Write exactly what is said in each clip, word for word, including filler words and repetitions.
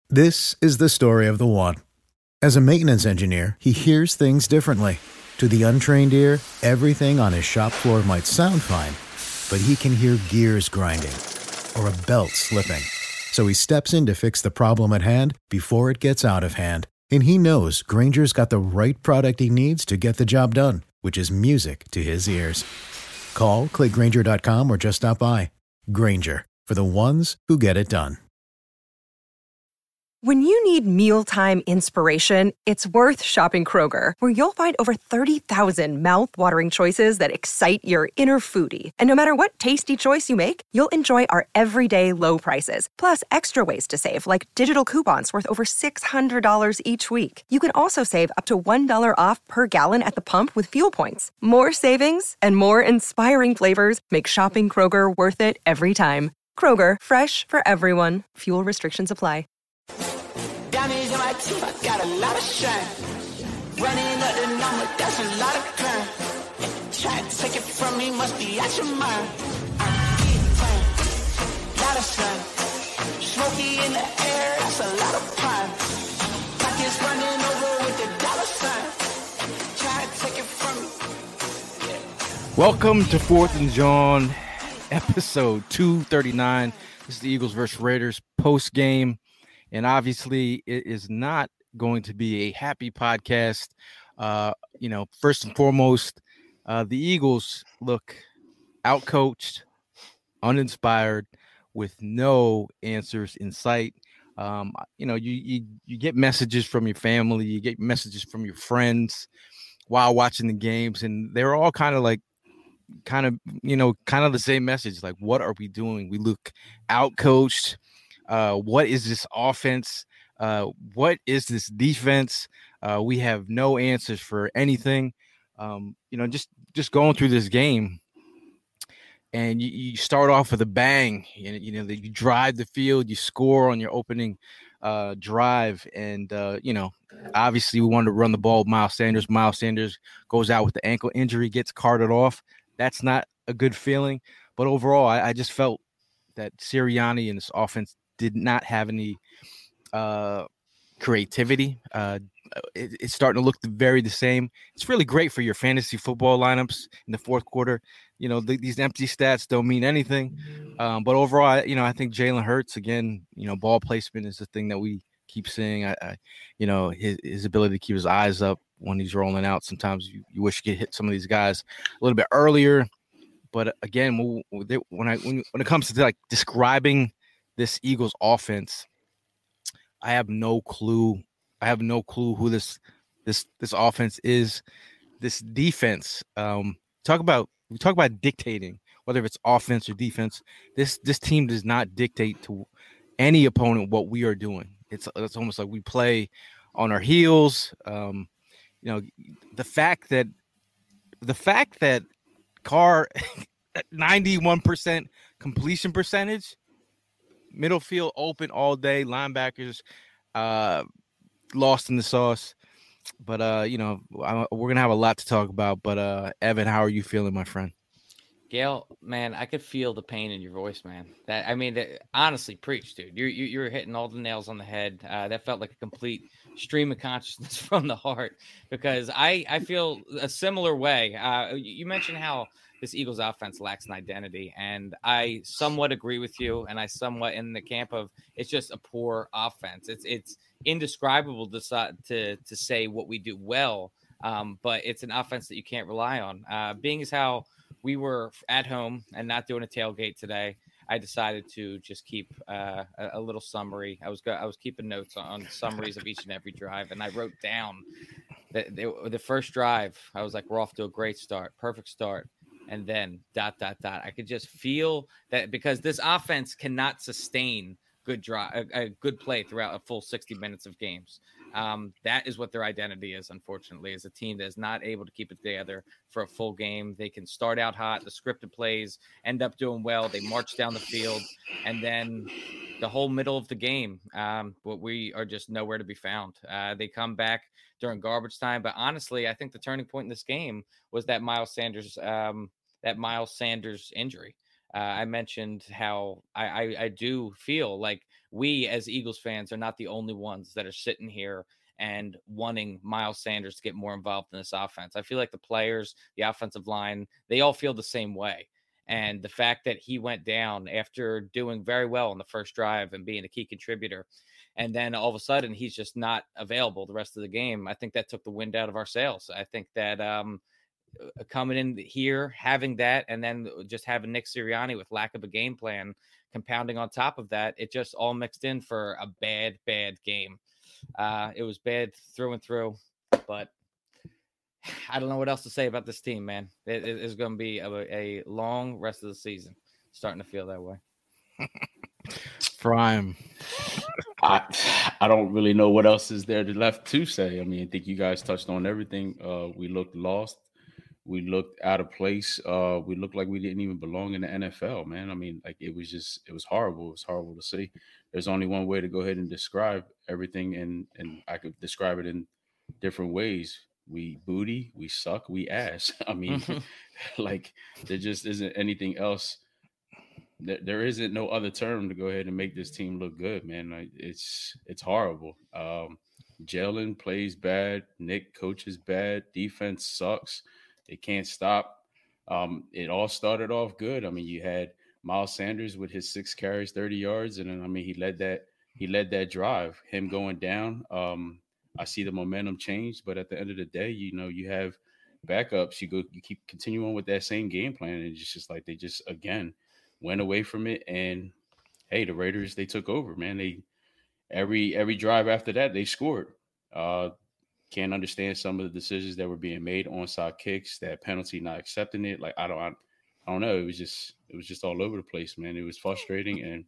This is the story of the one. As a maintenance engineer, he hears things differently. To the untrained ear, everything on his shop floor might sound fine, but he can hear gears grinding or a belt slipping. So he steps in to fix the problem at hand before it gets out of hand. And he knows Grainger's got the right product he needs to get the job done, which is music to his ears. Call, click Grainger dot com, or just stop by. Grainger, for the ones who get it done. When you need mealtime inspiration, it's worth shopping Kroger, where you'll find over thirty thousand mouth-watering choices that excite your inner foodie. And no matter what tasty choice you make, you'll enjoy our everyday low prices, plus extra ways to save, like digital coupons worth over six hundred dollars each week. You can also save up to one dollar off per gallon at the pump with fuel points. More savings and more inspiring flavors make shopping Kroger worth it every time. Kroger, fresh for everyone. Fuel restrictions apply. Diamonds in my teeth, I got a lot of shine. Running up the number, that's a lot of crime. Try to take it from me, must be out your mind. I'm getting time, lot of sun. Smoky in the air, that's a lot of prime. Pockets running over with the dollar sign. Try to take it from me. Yeah. Welcome to Fourth and John, episode two thirty-nine. This is the Eagles versus Raiders post game. And obviously, it is not going to be a happy podcast. Uh, you know, first and foremost, uh, the Eagles look outcoached, uninspired, with no answers in sight. Um, you know, you, you you get messages from your family, you get messages from your friends while watching the games, and they're all kind of like, kind of, you know, kind of the same message. Like, what are we doing? We look outcoached. Uh, what is this offense? Uh, what is this defense? Uh, we have no answers for anything. Um, you know, just just going through this game, and you, you start off with a bang. You know, you know, you drive the field, you score on your opening uh, drive, and uh, you know, obviously we wanted to run the ball with Miles Sanders. Miles Sanders goes out with the ankle injury, gets carted off. That's not a good feeling. But overall, I, I just felt that Sirianni and this offense did not have any uh, creativity. Uh, it, it's starting to look very the same. It's really great for your fantasy football lineups in the fourth quarter. You know, the, these empty stats don't mean anything. Um, but overall, I, you know, I think Jalen Hurts, again, you know, ball placement is the thing that we keep seeing. I, I you know, his, his ability to keep his eyes up when he's rolling out. Sometimes you, you wish you could hit some of these guys a little bit earlier. But again, when I when, when it comes to like describing this Eagles offense, I have no clue. I have no clue who this this this offense is. This defense. Um, talk about we talk about dictating, whether it's offense or defense. This this team does not dictate to any opponent what we are doing. It's it's almost like we play on our heels. Um, you know, the fact that the fact that Carr ninety-one percent completion percentage. Middle field open all day. Linebackers uh, lost in the sauce. But, uh, you know, I, we're going to have a lot to talk about. But, uh, Evan, how are you feeling, my friend? Gail, man, I could feel the pain in your voice, man. That I mean, that, honestly, preach, dude. You're, you're hitting all the nails on the head. Uh, that felt like a complete stream of consciousness from the heart. Because I, I feel a similar way. Uh, you mentioned how this Eagles offense lacks an identity, and I somewhat agree with you, and I somewhat in the camp of it's just a poor offense. It's it's indescribable to to, to say what we do well, um, but it's an offense that you can't rely on. Uh, being as how we were at home and not doing a tailgate today, I decided to just keep uh, a, a little summary. I was go- I was keeping notes on, on summaries of each and every drive, and I wrote down the, the the first drive. I was like, we're off to a great start, perfect start. And then dot, dot, dot. I could just feel that because this offense cannot sustain good drive, a, a good play throughout a full sixty minutes of games. Um, that is what their identity is, unfortunately, is a team that is not able to keep it together for a full game. They can start out hot. The scripted plays end up doing well. They march down the field. And then the whole middle of the game, um, but we are just nowhere to be found. Uh, they come back during garbage time. But honestly, I think the turning point in this game was that Miles Sanders um, – that Miles Sanders injury. Uh, I mentioned how I, I, I do feel like we as Eagles fans are not the only ones that are sitting here and wanting Miles Sanders to get more involved in this offense. I feel like the players, the offensive line, they all feel the same way. And the fact that he went down after doing very well in the first drive and being a key contributor, and then all of a sudden he's just not available the rest of the game, I think that took the wind out of our sails. I think that um, coming in here, having that, and then just having Nick Sirianni with lack of a game plan, compounding on top of that, it just all mixed in for a bad, bad game. Uh, it was bad through and through, but I don't know what else to say about this team, man. It is going to be a, a long rest of the season. Starting to feel that way. Prime. I I don't really know what else is there to left to say. I mean, I think you guys touched on everything. Uh, we looked lost. We looked out of place. Uh, we looked like we didn't even belong in the N F L, man. I mean, like it was just, it was horrible. It was horrible to see. There's only one way to go ahead and describe everything, and and I could describe it in different ways. We booty, we suck, we ass. I mean, like there just isn't anything else. There, there isn't no other term to go ahead and make this team look good, man. Like, it's it's horrible. Um, Jalen plays bad. Nick coaches bad. Defense sucks. They can't stop. Um, it all started off good. I mean, you had Miles Sanders with his six carries, thirty yards, and then I mean he led that he led that drive. Him going down. Um, I see the momentum change, but at the end of the day, you know, you have backups. You go, you keep continuing with that same game plan, and it's just like they just again went away from it. And hey, the Raiders, they took over, man. They every every drive after that they scored. Uh, can't understand some of the decisions that were being made, onside kicks, that penalty not accepting it. Like I don't, I, I don't know. It was just it was just all over the place, man. It was frustrating, and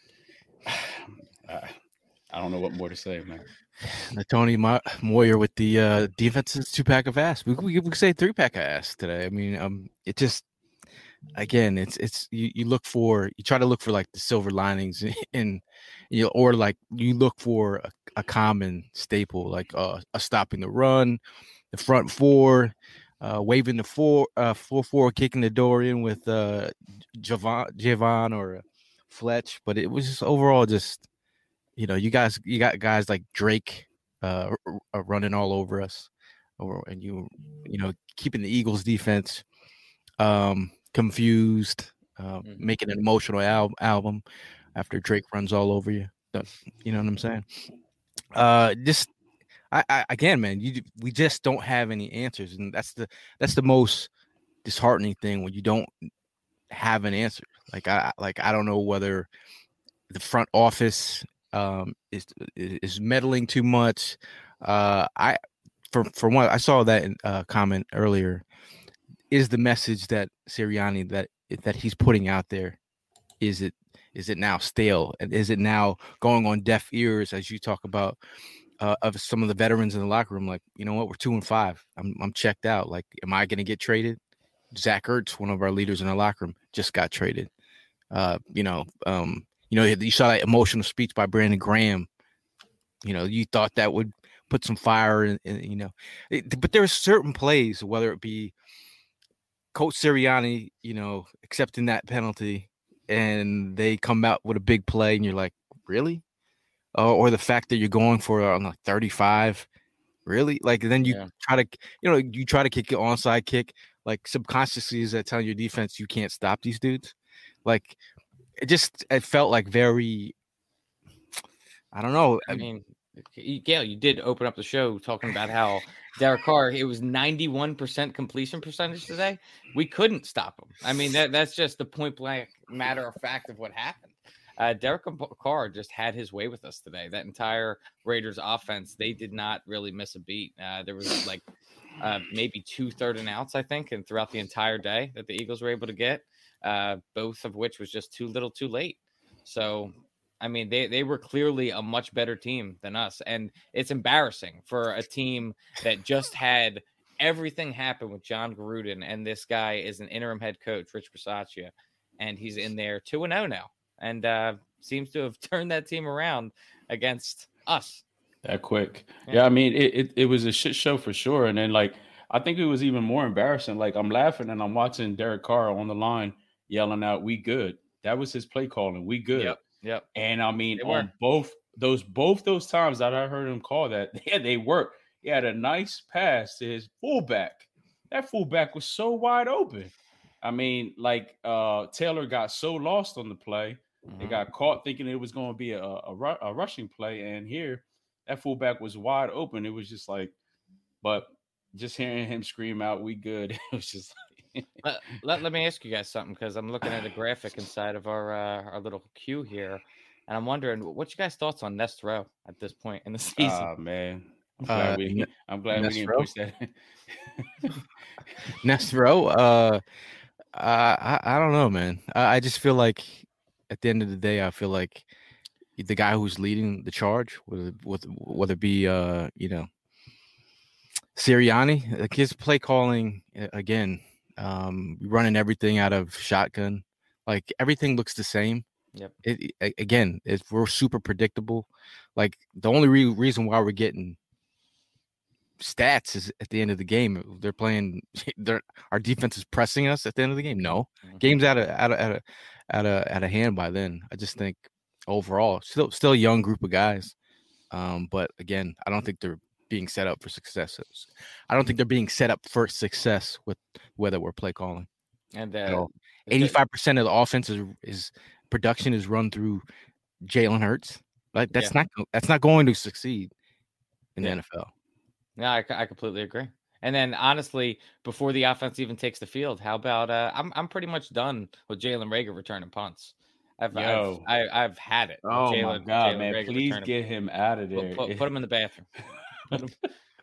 I, I don't know what more to say, man. The Tony Mo- Moyer with the uh, defense's two pack of ass. We, we, we could say three pack of ass today. I mean, um, it just again, it's it's you, you look for you try to look for like the silver linings in, in you know, or like you look for a, a common staple like uh, a stopping the run, the front four, uh, waving the four uh, four four, kicking the door in with uh, Javon Javon or Fletch, but it was just overall just. You know, you guys, you got guys like Drake uh, r- running all over us, or and you, you know, keeping the Eagles defense um, confused, uh, mm-hmm. making an emotional al- album after Drake runs all over you. You know what I'm saying? Uh, just, I, I again, man, you we just don't have any answers, and that's the that's the most disheartening thing when you don't have an answer. Like I like I don't know whether the front office. Um, is is meddling too much. Uh, I for for one, I saw that in, uh, comment earlier. Is the message that Sirianni that that he's putting out there? Is it is it now stale? And is it now going on deaf ears as you talk about uh, of some of the veterans in the locker room? Like, you know what, we're two and five. I'm I'm checked out. Like, am I going to get traded? Zach Ertz, one of our leaders in the locker room, just got traded. Uh, you know, um. You know, you saw that emotional speech by Brandon Graham. You know, you thought that would put some fire in, in you know. It, but there are certain plays, whether it be Coach Sirianni, you know, accepting that penalty, and they come out with a big play, and you're like, really? Uh, or the fact that you're going for on like thirty-five, really? Like, then you yeah. try to, you know, you try to kick an onside kick, like subconsciously is that telling your defense you can't stop these dudes? Like, it just it felt like very, I don't know. I mean, Gail, you did open up the show talking about how Derek Carr, it was ninety-one percent completion percentage today. We couldn't stop him. I mean, that that's just the point blank matter of fact of what happened. Uh, Derek Carr just had his way with us today. That entire Raiders offense, they did not really miss a beat. Uh, there was like uh, maybe two third and outs, I think, and throughout the entire day that the Eagles were able to get. Uh, both of which was just too little too late. So, I mean, they, they were clearly a much better team than us. And it's embarrassing for a team that just had everything happen with John Gruden. And this guy is an interim head coach, Rich Bisaccia, and he's in there two and oh now. And uh, seems to have turned that team around against us. That quick. Yeah, yeah I mean, it, it, it was a shit show for sure. And then, like, I think it was even more embarrassing. Like, I'm laughing and I'm watching Derek Carr on the line yelling out, "We good." That was his play calling. We good. Yep. Yep. And I mean, They on were. both those both those times that I heard him call that, yeah, they worked. He had a nice pass to his fullback. That fullback was so wide open. I mean, like uh, Taylor got so lost on the play. They Mhm. got caught thinking it was going to be a, a, ru- a rushing play. And here, that fullback was wide open. It was just like, but just hearing him scream out, we good. It was just like, Let, let, let me ask you guys something, because I'm looking at a graphic inside of our uh, our little queue here, and I'm wondering what you guys' thoughts on Nest Row at this point in the season. ah, man. I'm Uh, glad we, I'm glad we Nest didn't Row? push that. Next row. Uh, I I don't know, man. I, I just feel like at the end of the day, I feel like the guy who's leading the charge, whether with whether it be uh you know Sirianni, like his play calling uh, again, um, running everything out of shotgun, like everything looks the same. Yep. It, it again, it's we're super predictable. Like the only re- reason why we're getting stats is at the end of the game. They're playing. They're our defense is pressing us at the end of the game. No, Mm-hmm. game's out of out of out of out of, out of hand by then. I just think overall, still still a young group of guys. Um, but again, I don't think they're being set up for success. I don't think they're being set up for success with whether we're play calling. And At uh, all. eighty-five percent of the offense is, is production is run through Jalen Hurts. Like that's Yeah. not that's not going to succeed in Yeah. the N F L. No, I, I completely agree. And then honestly, before the offense even takes the field, how about uh, I'm I'm pretty much done with Jalen Reagor returning punts. I've Yo. I've, I, I've had it. with Oh my Jalen- God, Jalen man! Reagor Please returning- get him out of there. put, put, put him in the bathroom. Put him,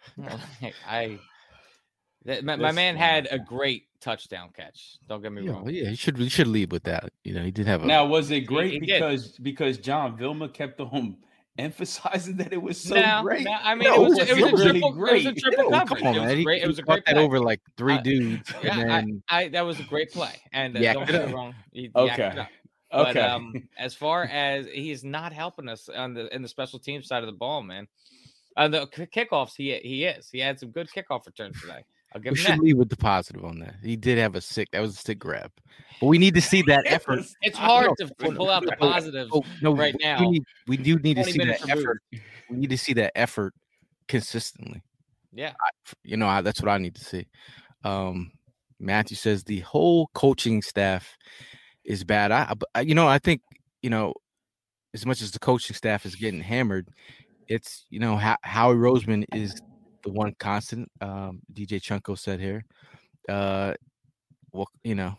I that, my, my This- man oh had my a God. great touchdown catch. Don't get me Yeah, wrong. well, yeah, he should he should lead with that. You know, he did have a Now, was it great he did. because because John Vilma kept on emphasizing that it was so no, great? no, I mean No, it was, it it was, was a really triple, it was a great. triple Yo, coverage. come on, it was man. a great. He, It was he a caught great that play. over like three Uh, dudes. Yeah, and then, I, I that was a great play. And uh, Yeah, don't it get up. me wrong. He, he Okay. acted up. But Okay. um, as far as he's not helping us on the in the special team side of the ball, man. On the k- kickoffs, he he is. He had some good kickoff returns today. I'll give we him should that. lead with the positive on that. He did have a sick. That was a sick grab, but we need to see that It effort. was- It's I hard know. to, to pull out the positives Oh, no, right we now. need- we do need to twenty see minutes that removed. effort. We need to see that effort consistently. Yeah. You know, I, that's what I need to see. Um, Matthew says the whole coaching staff is bad. I, I, you know, I think you know, as much as the coaching staff is getting hammered, it's you know, Ho- Howie Roseman is the one constant. Um, D J Chunko said here. Uh, well, you know,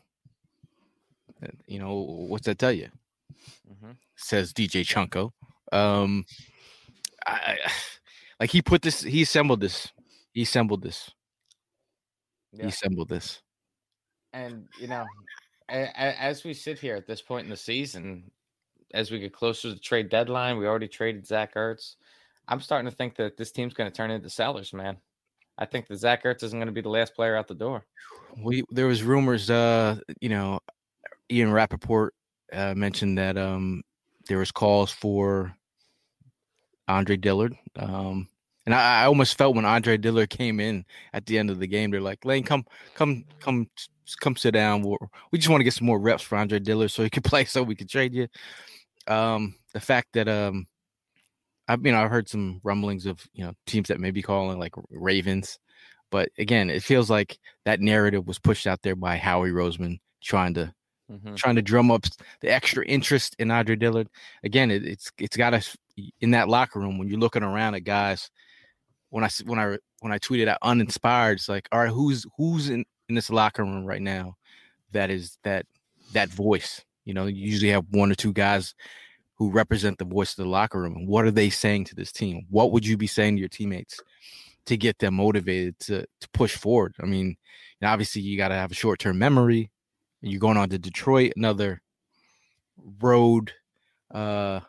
uh, you know, what's that tell you? Mm-hmm. Says D J Chunko. Um, I, I like he put this. He assembled this. He assembled this. Yeah. He assembled this. And you know, a, a, as we sit here at this point in the season, as we get closer to the trade deadline, we already traded Zach Ertz. I'm starting to think that this team's going to turn into sellers, man. I think that Zach Ertz isn't going to be the last player out the door. We there was rumors. Uh, you know, Ian Rappaport uh, mentioned that um there was calls for Andre Dillard. Um, and I, I almost felt when Andre Dillard came in at the end of the game, they're like, Lane, come, come, come, come sit down. We're, we just want to get some more reps for Andre Dillard so he can play, so we can trade you. Um, the fact that um, I've you know I've heard some rumblings of you know teams that may be calling like Ravens, but again, it feels like that narrative was pushed out there by Howie Roseman trying to Mm-hmm. trying to drum up the extra interest in Andre Dillard. Again, it, it's it's got us in that locker room when you're looking around at guys. When I when I when I tweeted out uninspired, it's like, all right, who's who's in, in this locker room right now that is that that voice? You know, you usually have one or two guys who represent the voice of the locker room. And what are they saying to this team? What would you be saying to your teammates to get them motivated to to push forward? I mean, you know, obviously you got to have a short term memory. You're going on to Detroit, another road, uh,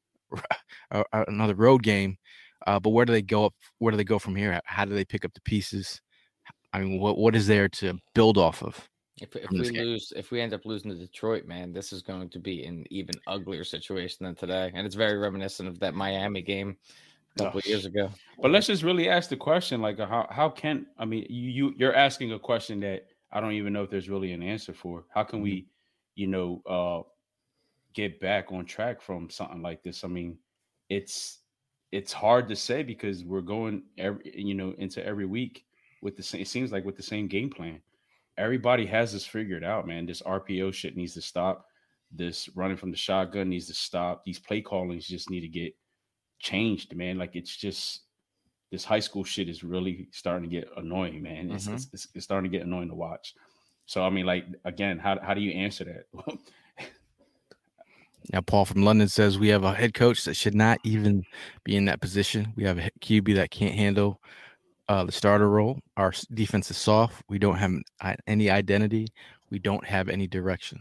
another road game. Uh, but where do they go up? Where do they go from here? How do they pick up the pieces? I mean, what what is there to build off of? If, if from we this game? lose, if we end up losing to Detroit, man, this is going to be an even uglier situation than today, and it's very reminiscent of that Miami game a couple of years ago. But let's just really ask the question, like, how how can I mean, you, you you're asking a question that I don't even know if there's really an answer for. How can we, you know, uh, get back on track from something like this? I mean, it's it's hard to say because we're going every you know into every week with the same. It seems like with the same game plan. Everybody has this figured out, man. This R P O shit needs to stop. This running from the shotgun needs to stop. These play callings just need to get changed, man. Like it's just this high school shit is really starting to get annoying, man. It's, mm-hmm. it's, it's, it's starting to get annoying to watch. So I mean, like again, how how do you answer that? Now, Paul from London says we have a head coach that should not even be in that position. We have a Q B that can't handle uh, the starter role. Our defense is soft. We don't have any identity. We don't have any direction.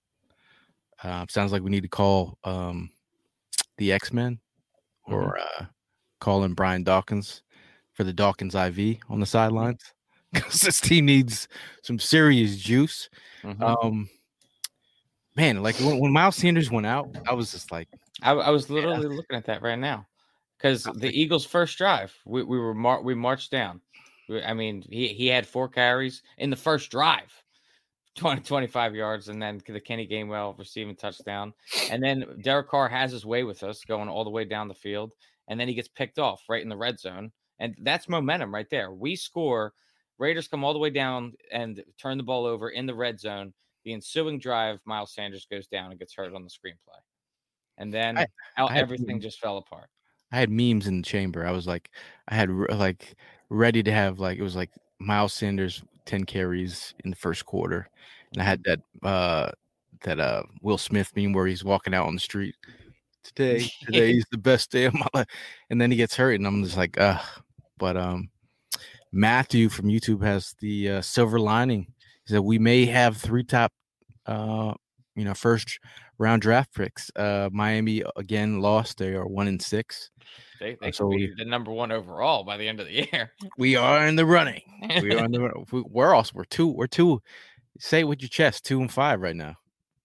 Uh, sounds like we need to call um, the X-Men or mm-hmm. uh, call in Brian Dawkins for the Dawkins I V on the sidelines because this team needs some serious juice. Mm-hmm. Um, Man, like when, when Miles Sanders went out, I was just like, I, I was literally yeah. looking at that right now because the like, Eagles' first drive, we, we were mar- we marched down. We, I mean, he he had four carries in the first drive, twenty, twenty-five yards, and then the Kenny Gainwell receiving touchdown, and then Derek Carr has his way with us, going all the way down the field, and then he gets picked off right in the red zone, and that's momentum right there. We score, Raiders come all the way down and turn the ball over in the red zone. The ensuing drive, Miles Sanders goes down and gets hurt on the screenplay. And then I, how I everything had, just fell apart. I had memes in the chamber. I was like, I had like ready to have like, it was like Miles Sanders, ten carries in the first quarter. And I had that, uh, that uh, Will Smith meme where he's walking out on the street. Today, today is the best day of my life. And then he gets hurt. And I'm just like, ugh. But um, Matthew from YouTube has the uh, silver lining. He said we may have three top, uh, you know, first round draft picks. Uh, Miami again lost; they are one and six. They, they so could be the number one overall by the end of the year. We are in the running. We are in the. We're also we're two. We're two. Say it with your chest. Two and five right now.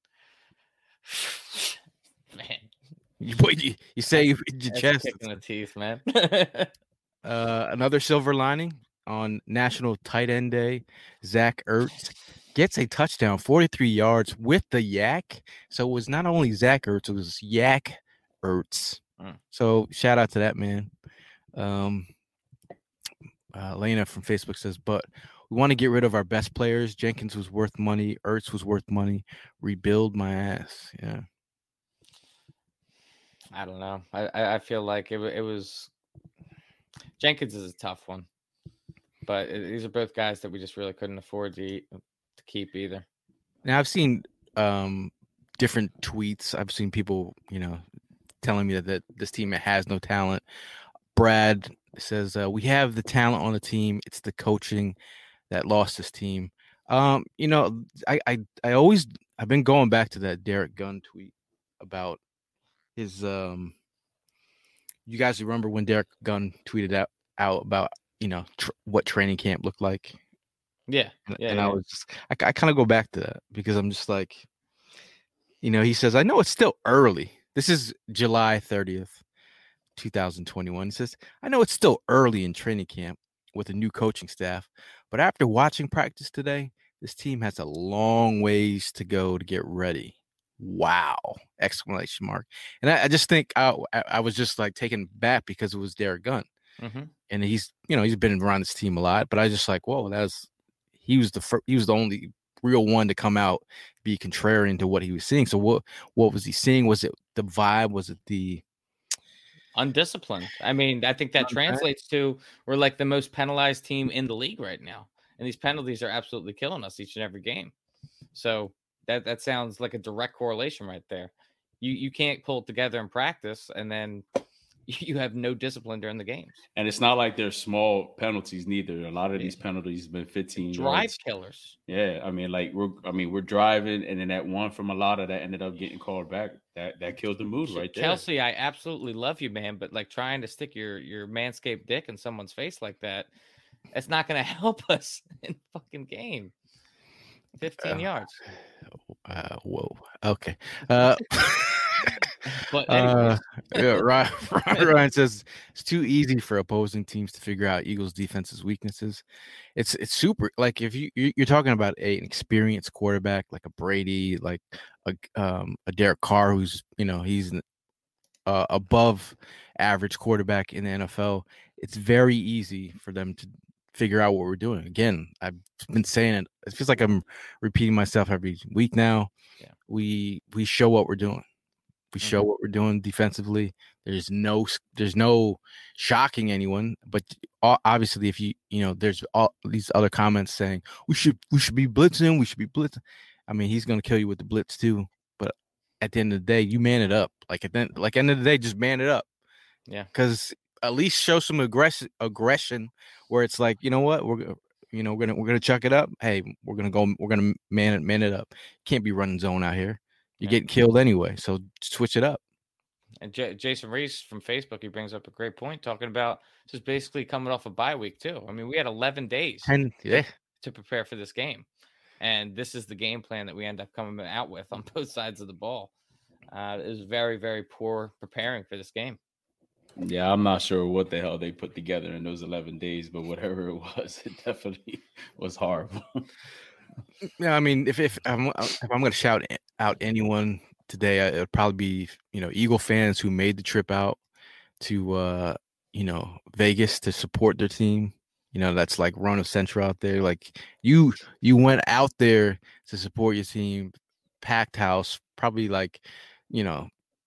Man, you you, you say you with your chest. Kicking the teeth, man. uh, another silver lining. On National Tight End Day, Zach Ertz gets a touchdown, forty-three yards with the yak. So it was not only Zach Ertz, it was Yak Ertz. Mm. So shout out to that man. Um, uh, Lena from Facebook says, but we want to get rid of our best players. Jenkins was worth money. Ertz was worth money. Rebuild my ass. Yeah. I don't know. I, I feel like it, it was Jenkins is a tough one. But these are both guys that we just really couldn't afford to, eat, to keep either. Now, I've seen um, different tweets. I've seen people, you know, telling me that, that this team has no talent. Brad says, uh, we have the talent on the team. It's the coaching that lost this team. Um, you know, I, I, I always – I've been going back to that Derek Gunn tweet about his um, – you guys remember when Derek Gunn tweeted out, out about – you know, tr- what training camp looked like. Yeah. yeah and yeah. I was just, I, I kind of go back to that because I'm just like, you know, he says, I know it's still early. This is July thirtieth, twenty twenty-one. He says, I know it's still early in training camp with a new coaching staff, but after watching practice today, this team has a long ways to go to get ready. Wow. Exclamation mark. And I, I just think I, I was just like taken back because it was Derek Gunn. Mm-hmm. And he's, you know, he's been around this team a lot, but I just like, whoa, that's he was the first, he was the only real one to come out, be contrarian to what he was seeing. So what, what was he seeing? Was it the vibe? Was it the undisciplined? I mean, I think that translates to we're like the most penalized team in the league right now, and these penalties are absolutely killing us each and every game. So that that sounds like a direct correlation right there. You you can't pull it together in practice, and then you have no discipline during the games. And it's not like they're small penalties neither. A lot of yeah. these penalties have been fifteen drive yards. Killers. Yeah, I mean, like we're, I mean, we're driving, and then that one from a lot of that ended up getting called back. That that killed the mood right there. Kelsey, I absolutely love you, man, but like trying to stick your your manscaped dick in someone's face like that, it's not going to help us in the fucking game. Fifteen uh, yards. Uh, whoa. Okay. Uh, But Uh, anyways, yeah, Ryan, Ryan says it's too easy for opposing teams to figure out Eagles' defense's weaknesses. It's it's super. Like if you you- you're talking about a, an experienced quarterback like a Brady, like a um a Derek Carr, who's you know he's an uh, above average quarterback in the N F L. It's very easy for them to figure out what we're doing. Again, I've been saying it. It feels like I'm repeating myself every week now. Yeah. We we show what we're doing. We show Mhm. what we're doing defensively. There's no there's no shocking anyone, but o- obviously, if you you know, there's all these other comments saying we should we should be blitzing, we should be blitzing. I mean, he's gonna kill you with the blitz too. But at the end of the day, you man it up. Like at the end, like end of the day, just man it up. Yeah. Because at least show some aggression aggression where it's like, you know what, we're gonna you know we're gonna we're gonna chuck it up. Hey, we're gonna go. We're gonna man it man it up. Can't be running zone out here. You're Yeah. getting killed anyway, so switch it up. And J- Jason Reese from Facebook, he brings up a great point talking about just basically coming off a bye week too. I mean, we had eleven days And yeah, to prepare for this game, and this is the game plan that we end up coming out with on both sides of the ball. Uh, it was very, very poor preparing for this game. Yeah, I'm not sure what the hell they put together in those eleven days, but whatever it was, it definitely was horrible. yeah. I mean, if if I'm if I'm gonna shout out anyone today, it would probably be you know Eagle fans who made the trip out to uh you know Vegas to support their team. You know, that's like Rona Central out there. Like you you went out there to support your team, packed house, probably like you know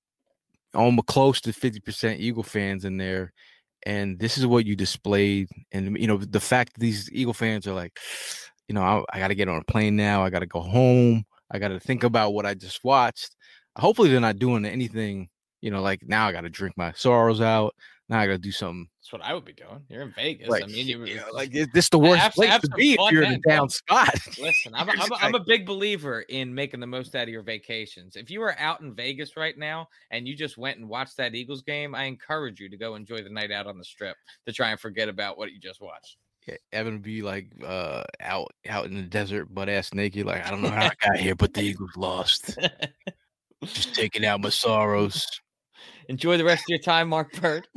almost close to fifty percent Eagle fans in there. And this is what you displayed. And, you know, the fact that these Eagle fans are like, you know, I, I got to get on a plane now. I got to go home. I got to think about what I just watched. Hopefully they're not doing anything, you know, like now I got to drink my sorrows out. Now I got to do something. That's what I would be doing. You're in Vegas. Like, I mean, you, you know, like is this the worst have- place have to some be if fun you're in a then, down bro. spot? Listen, I'm a, You're I'm, a, just I'm like- a big believer in making the most out of your vacations. If you are out in Vegas right now and you just went and watched that Eagles game, I encourage you to go enjoy the night out on the strip to try and forget about what you just watched. Yeah, Evan would be like uh, out out in the desert, butt ass naked. Like I don't know how I got here, but the Eagles lost. Just taking out my sorrows. Enjoy the rest of your time, Mark Bird.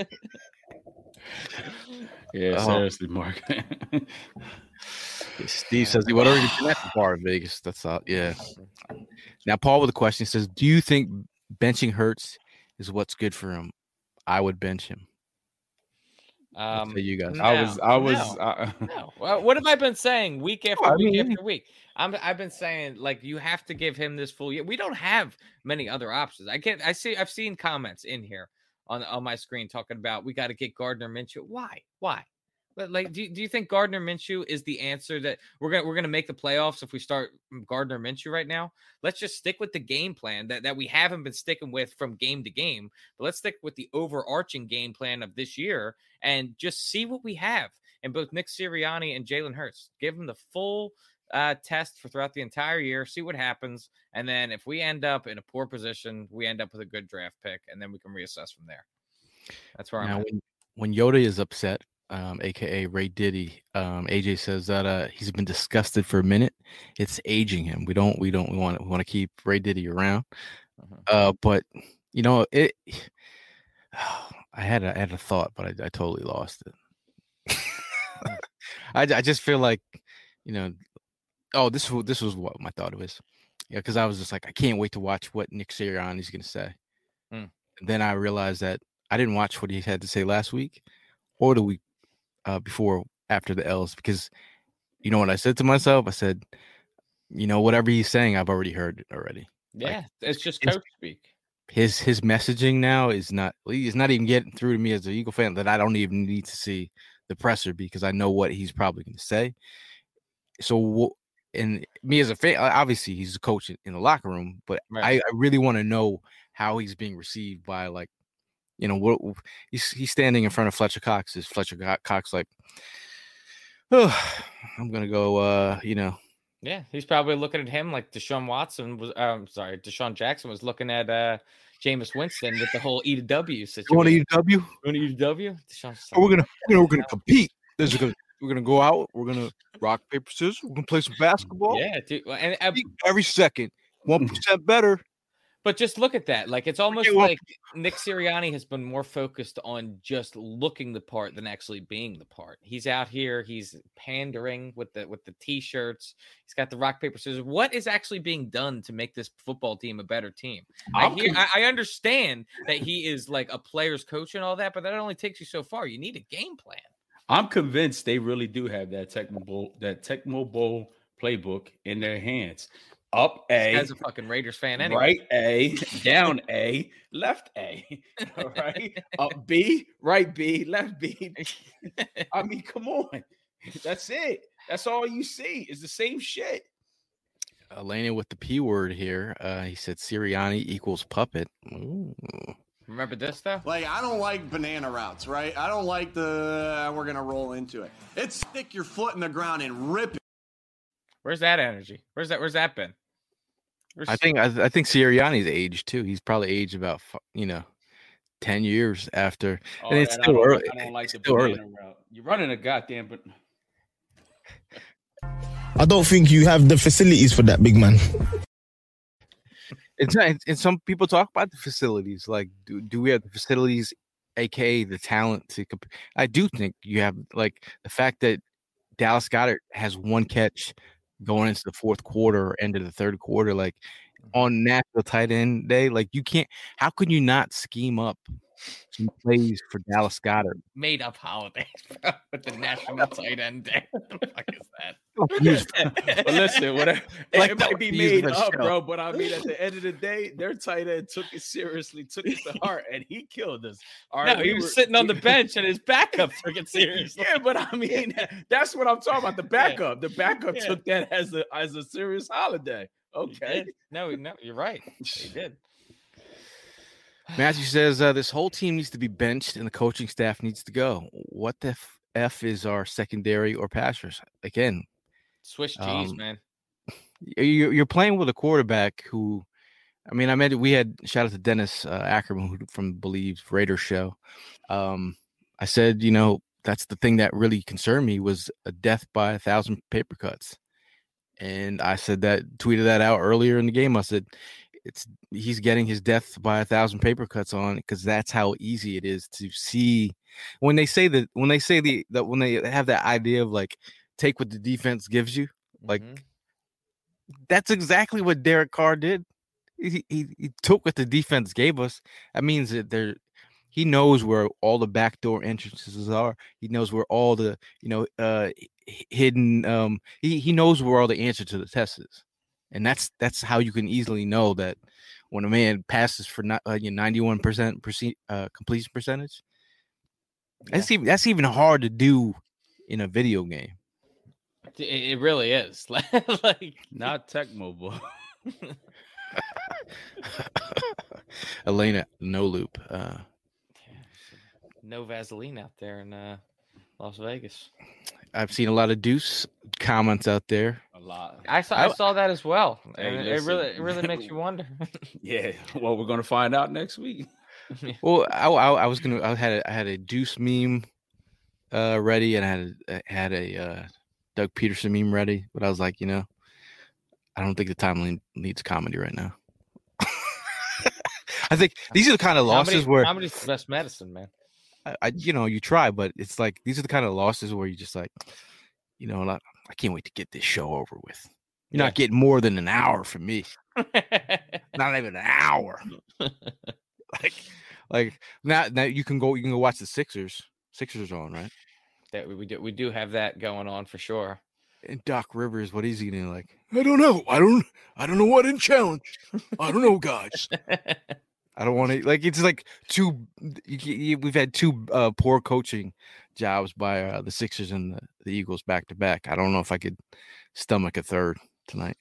Yeah, Oh. seriously, Mark. Steve says, whatever you can, that's part of Vegas. That's all. Yeah. Now, Paul with a question says, do you think benching Hurts is what's good for him? I would bench him. I'll Um, tell you guys. I was, I was, no. I, No. Well, what have I been saying week after I week mean- after week? I'm I've been saying like you have to give him this full year. We don't have many other options. I can't I see I've seen comments in here on on my screen talking about we got to get Gardner Minshew. Why? Why? But like do, do you think Gardner Minshew is the answer that we're gonna we're gonna make the playoffs if we start Gardner Minshew right now? Let's just stick with the game plan that, that we haven't been sticking with from game to game, but let's stick with the overarching game plan of this year and just see what we have in both Nick Sirianni and Jalen Hurts. Give them the full uh, test for throughout the entire year, see what happens, and then if we end up in a poor position, we end up with a good draft pick, and then we can reassess from there. That's where Now, I'm at. when, when Yoda is upset, um, aka Ray Diddy, um, A J says that uh, he's been disgusted for a minute. It's aging him. We don't, we don't, we want, we want to keep Ray Diddy around. Mhm. Uh, but you know, it. I had, a, I had a thought, but I, I totally lost it. I, I just feel like, you know, oh, this was this was what my thought was. Yeah, because I was just like, I can't wait to watch what Nick Sirianni is going to say. Hmm. And then I realized that I didn't watch what he had to say last week or the week uh, before after the L's, because you know what I said to myself? I said, you know, whatever he's saying, I've already heard it already. Yeah, like, it's just his- coach speak. His his messaging now is not he's not even getting through to me as an Eagle fan that I don't even need to see the presser because I know what he's probably going to say. So, and me as a fan, obviously he's a coach in, in the locker room, but Right. I, I really want to know how he's being received by, like, you know, what he's he's standing in front of Fletcher Cox. Is Fletcher Co- Cox like, oh, I'm gonna go, uh, you know, Yeah, he's probably looking at him like Deshaun Watson was. Um, sorry, Deshaun Jackson was looking at uh, Jameis Winston with the whole E to W you situation. want to eat a W? You want to E to W? Deshaun's Or we're gonna, you know, we're gonna compete. There's gonna, we're gonna go out. We're gonna rock paper scissors. We're gonna play some basketball. yeah, dude, well, and uh, Every second, one percent better. But just look at that. Like, it's almost Okay, well- like Nick Sirianni has been more focused on just looking the part than actually being the part. He's out here. He's pandering with the with the T-shirts. He's got the rock, paper, scissors. What is actually being done to make this football team a better team? I, I'm hear, con- I, I understand that he is like a player's coach and all that, but that only takes you so far. You need a game plan. I'm convinced they really do have that Tecmo Bowl, that Tecmo Bowl playbook in their hands. Up A, As a fucking Raiders fan, anyway. right A, down A, left A, all right, up B, right B, left B. I mean, come on, that's it. That's all you see is the same shit. Elena with the P word here. Uh, he said Sirianni equals puppet. Ooh. Remember this though? Like, I don't like banana routes, right? I don't like the uh, we're gonna roll into it. It's stick your foot in the ground and rip it. Where's that energy? Where's that? Where's that been? Where's, I think I, I think Sirianni's aged too. He's probably aged about fu- you know ten years after, Oh, and it's and I still don't- early. I don't like It's the still early. banana route. You're running a goddamn, but I don't think you have the facilities for that, big man. It's not, and some people talk about the facilities. Like, do, do we have the facilities, aka the talent to? Comp- I do think you have, like, the fact that Dallas Goedert has one catch going into the fourth quarter or end of the third quarter, like on National Tight End Day. Like, you can't. How could you not scheme up some plays for Dallas Goedert? made up holidays, bro, with the national tight end day. What the fuck is that? But listen, whatever. Like, it might be use made for up, show. bro. But I mean, at the end of the day, their tight end took it seriously, took it to heart, and he killed us. All right, No, he we was were- sitting on the bench and his backup took it seriously. Yeah, but I mean, that's what I'm talking about. The backup, the backup Yeah. took that as a as a serious holiday. He Okay, did. No, no, you're right. He did. Matthew says uh, this whole team needs to be benched and the coaching staff needs to go. What the f, f is our secondary or passers? Again, Swiss cheese, Um, man. you- you're playing with a quarterback who, I mean, I meant we had shout out to Dennis uh, Ackerman who, from Believe's Raiders show. Um, I said, you know, that's the thing that really concerned me was a death by a thousand paper cuts. And I said that, tweeted that out earlier in the game. I said, it's he's getting his death by a thousand paper cuts on because that's how easy it is to see when they say that when they say the that when they have that idea of like take what the defense gives you, like Mhm. that's exactly what Derek Carr did. He, he he took what the defense gave us. That means that there he knows where all the backdoor entrances are. He knows where all the you know uh h- hidden um he, he knows where all the answer to the test is. And that's that's how you can easily know that when a man passes for not uh, you know, ninety-one percent perce- uh, completion percentage. That's even that's even hard to do in a video game. It, it really is. Like, not Tecmo Bowl. Elena, no loop. Uh, no Vaseline out there in uh, Las Vegas. I've seen a lot of Deuce comments out there. A lot. I saw I saw that as well. Hey, and it, it listen. really it really makes you wonder. Yeah. Well, we're gonna find out next week. Well, I, I, I was gonna. I had a, I had a Deuce meme uh, ready, and I had a, I had a uh, Doug Peterson meme ready, but I was like, you know, I don't think the timeline needs comedy right now. I think these are the kind of losses Comedy, where comedy's the best medicine, man. I, I, you know, you try, but it's like these are the kind of losses where you just like, you know, like, I can't wait to get this show over with. You're Yeah. not getting more than an hour from me. Not even an hour. like, like now, now you can go. You can go watch the Sixers. Sixers are on, right? that we, we do we do have that going on for sure. And Doc Rivers, what is he gonna like? I don't know. I don't. I don't know what in challenge. I don't know, guys. I don't want to like. It's like two. You, you, we've had two uh, poor coaching jobs by uh, the Sixers and the, the Eagles back to back. I don't know if I could stomach a third tonight.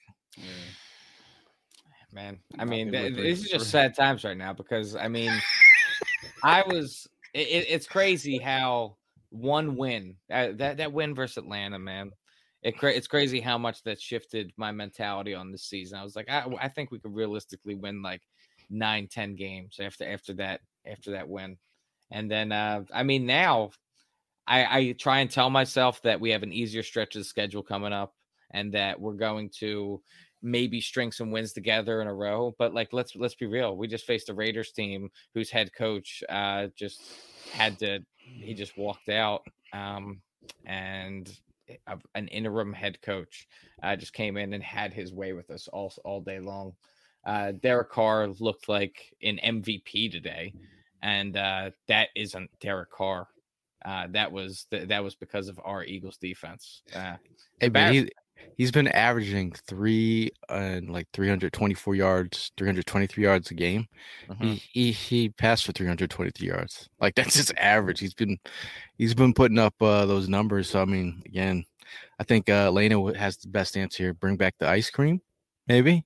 Man, I I've mean, been th- with this Rick is just for- sad times right now because I mean, I was. It, it- it's crazy how one win uh, that that win versus Atlanta, man. It cra- it's crazy how much that shifted my mentality on this season. I was like, I, I think we could realistically win like nine, ten games after after that after that win, and then uh, I mean now, I, I try and tell myself that we have an easier stretch of the schedule coming up, and that we're going to. maybe string some wins together in a row. But like, let's let's be real. We just faced a Raiders team whose head coach uh, just had to. He just walked out, um, and a, an interim head coach uh, just came in and had his way with us all all day long. Uh, Derek Carr looked like an M V P today, and uh, that isn't Derek Carr. Uh, that was th- that was because of our Eagles defense. Uh, hey, man, he, he's been averaging three and uh, like three hundred twenty-four yards, three hundred twenty-three yards a game. Mm-hmm. He, he he passed for three hundred twenty-three yards. Like that's his average. He's been he's been putting up uh, those numbers. So I mean, again, I think uh, Lena has the best answer here. Bring back the ice cream, maybe.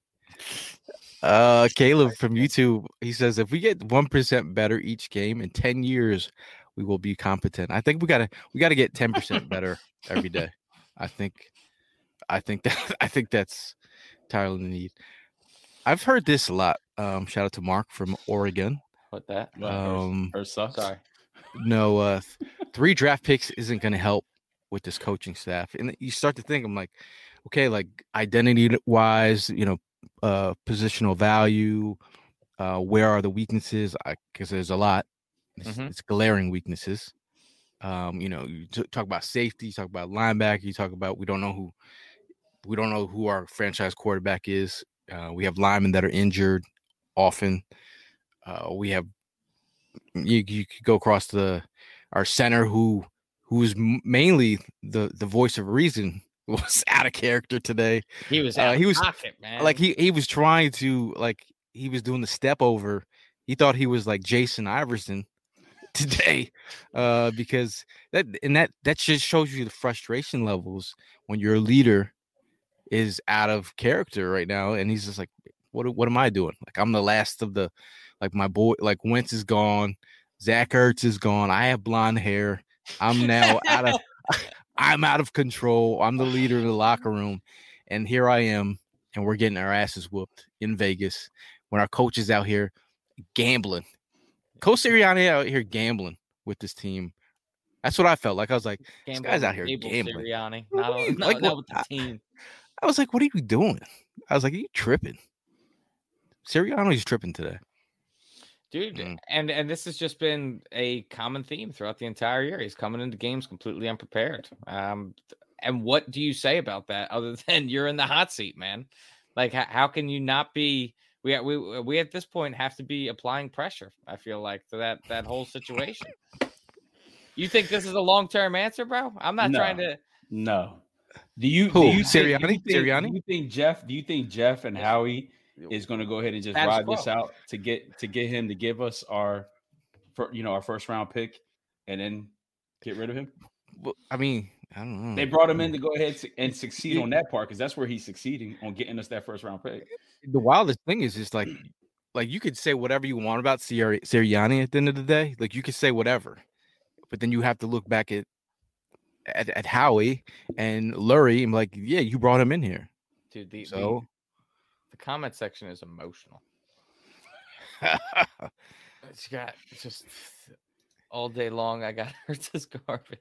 Uh, Caleb from YouTube, he says if we get one percent better each game in ten years, we will be competent. I think we gotta we gotta get ten percent better every day. I think I think that I think that's entirely the need. I've heard this a lot. Um, shout out to Mark from Oregon. What that? Um, her, her sucks. Sorry. No, uh, three draft picks isn't gonna help with this coaching staff. And you start to think, I'm like, okay, like identity wise, you know, uh, positional value, uh, where are the weaknesses? Because there's a lot. It's, mm-hmm. it's glaring weaknesses. Um, you know, you t- talk about safety, you talk about linebacker, you talk about we don't know who we don't know who our franchise quarterback is. Uh, we have linemen that are injured often. Uh, we have you, you could go across the our center who who is mainly the the voice of reason was out of character today. He was out uh, he of was pocket, man. Like he he was trying to like he was doing the step over. He thought he was like Jason Iverson today, uh, because that and that that just shows you the frustration levels when your leader is out of character right now, and he's just like, "What what am I doing? Like I'm the last of the, like my boy, like Wentz is gone, Zach Ertz is gone. I have blonde hair. I'm now out of, I'm out of control. I'm the leader of the locker room, and here I am, and we're getting our asses whooped in Vegas when our coach is out here gambling." Coach Sirianni out here gambling with this team. That's what I felt like. I was like, this guy's out here gambling. Sirianni, not, on, not, like, not with the team. I, I was like, what are you doing? I was like, are you tripping? Sirianni's tripping today. Dude, mm. and, and this has just been a common theme throughout the entire year. He's coming into games completely unprepared. Um, and what do you say about that other than you're in the hot seat, man? Like, how, how can you not be – We, we we at this point have to be applying pressure, I feel like, to that that whole situation. You think this is a long-term answer, bro? I'm not no, trying to. No. Do you Who? do you Sirianni? Think, do you think, Sirianni? Do you think Jeff? Do you think Jeff and Howie is going to go ahead and just That's ride quo. this out to get to get him to give us our, for, you know, our first round pick, and then get rid of him? Well, I mean, I don't know. They brought him in to go ahead and succeed on that part because that's where he's succeeding on getting us that first round pick. The wildest thing is just like, like you could say whatever you want about Siri- Sirianni at the end of the day. Like you could say whatever, but then you have to look back at at, at Howie and Lurie and be like, yeah, you brought him in here, dude. The, so the, the comment section is emotional. It's got it's just all day long. I got hurt this garbage.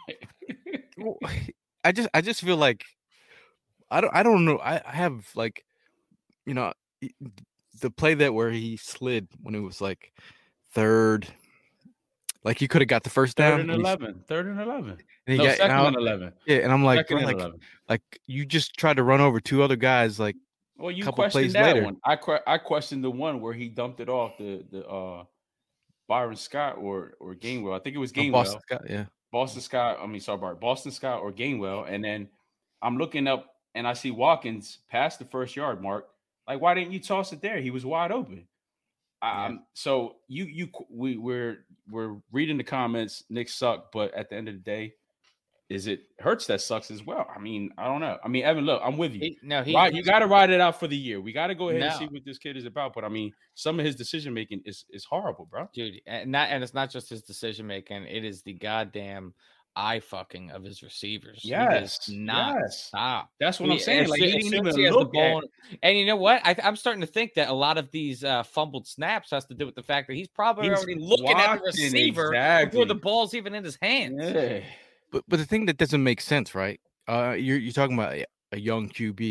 I just I just feel like I don't I don't know. I, I have like, you know, the play that where he slid when it was like third, like he could have got the first down. Third and eleven. Third and eleven. And he no, got, second and and eleven. Yeah, and I'm like, bro, and like, like you just tried to run over two other guys. Like, well, you a couple questioned plays that later. one. I que- I questioned the one where he dumped it off the the uh, Byron Scott or or Gainwell. I think it was Gainwell. Oh, Boston Scott, yeah. Boston Scott. I mean, sorry, Boston Scott or Gainwell. And then I'm looking up and I see Watkins past the first yard mark. Like, why didn't you toss it there? He was wide open. Yeah. Um, so you you we we're we're reading the comments. Nick sucked, but at the end of the day, is it Hurts that sucks as well? I mean, I don't know. I mean, Evan, look, I'm with you. He, no, he, right, you got to ride it out for the year. We got to go ahead no. and see what this kid is about. But I mean, some of his decision making is is horrible, bro. Dude, and not and it's not just his decision making. It is the goddamn eye fucking of his receivers. Yes, he does not yes. stop. That's what he, I'm saying. Like, he didn't even he look at. And you know what? I, I'm starting to think that a lot of these uh, fumbled snaps has to do with the fact that he's probably He's already looking at the receiver exactly. before the ball's even in his hands. Yeah. But but the thing that doesn't make sense, right? Uh, you're you're talking about a young Q B.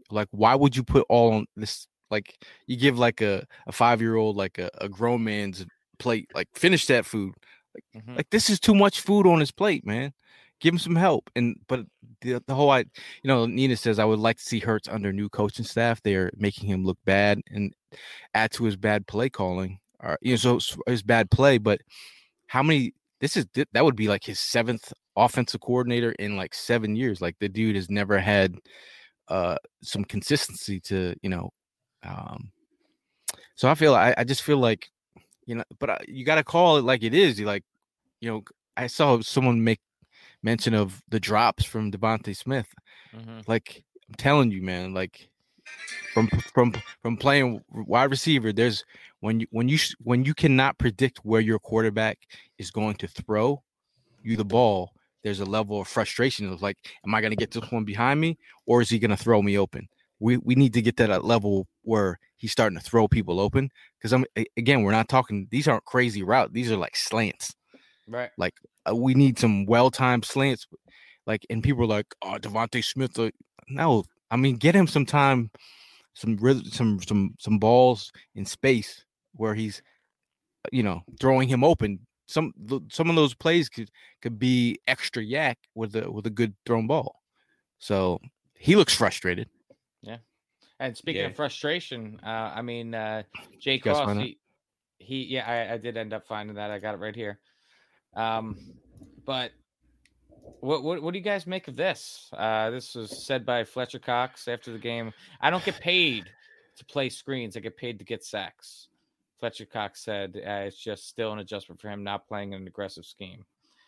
Like, why would you put all on this? Like, you give like a, a five year old like a, a grown man's plate. Like, finish that food. Like, Mhm. like this is too much food on his plate, man. Give him some help. And but the the whole I, you know, Nina says I would like to see Hurts under new coaching staff. They are making him look bad and add to his bad play calling. Or you know, so s- his bad play. But how many? This is that would be like his seventh offensive coordinator in like seven years. Like the dude has never had uh some consistency to you know. Um, so I feel I, I just feel like you know, but I, you got to call it like it is. You like you know, I saw someone make mention of the drops from Devontae Smith. Mhm. Like I'm telling you, man, like from from from playing wide receiver, there's when you when you sh- when you cannot predict where your quarterback is going to throw you the ball, there's a level of frustration of like, am I going to get this one behind me, or is he going to throw me open? We we need to get to that level where he's starting to throw people open. Because I'm a- again, we're not talking; these aren't crazy routes; these are like slants. Right. Like uh, we need some well-timed slants. Like, and people are like, "Oh, Devontae Smith." Uh, no, I mean, get him some time, some rhythm, some some some balls in space where he's, you know, throwing him open. Some th- some of those plays could could be extra yak with a with a good thrown ball. So he looks frustrated. Yeah. And speaking Yeah. of frustration, uh, I mean, uh, Jay You guys Cross, find that? he, he, yeah, I, I did end up finding that. I got it right here. Um, but what, what, what do you guys make of this? Uh, this was said by Fletcher Cox after the game. I don't get paid to play screens. I get paid to get sacks. Fletcher Cox said uh, it's just still an adjustment for him not playing an aggressive scheme.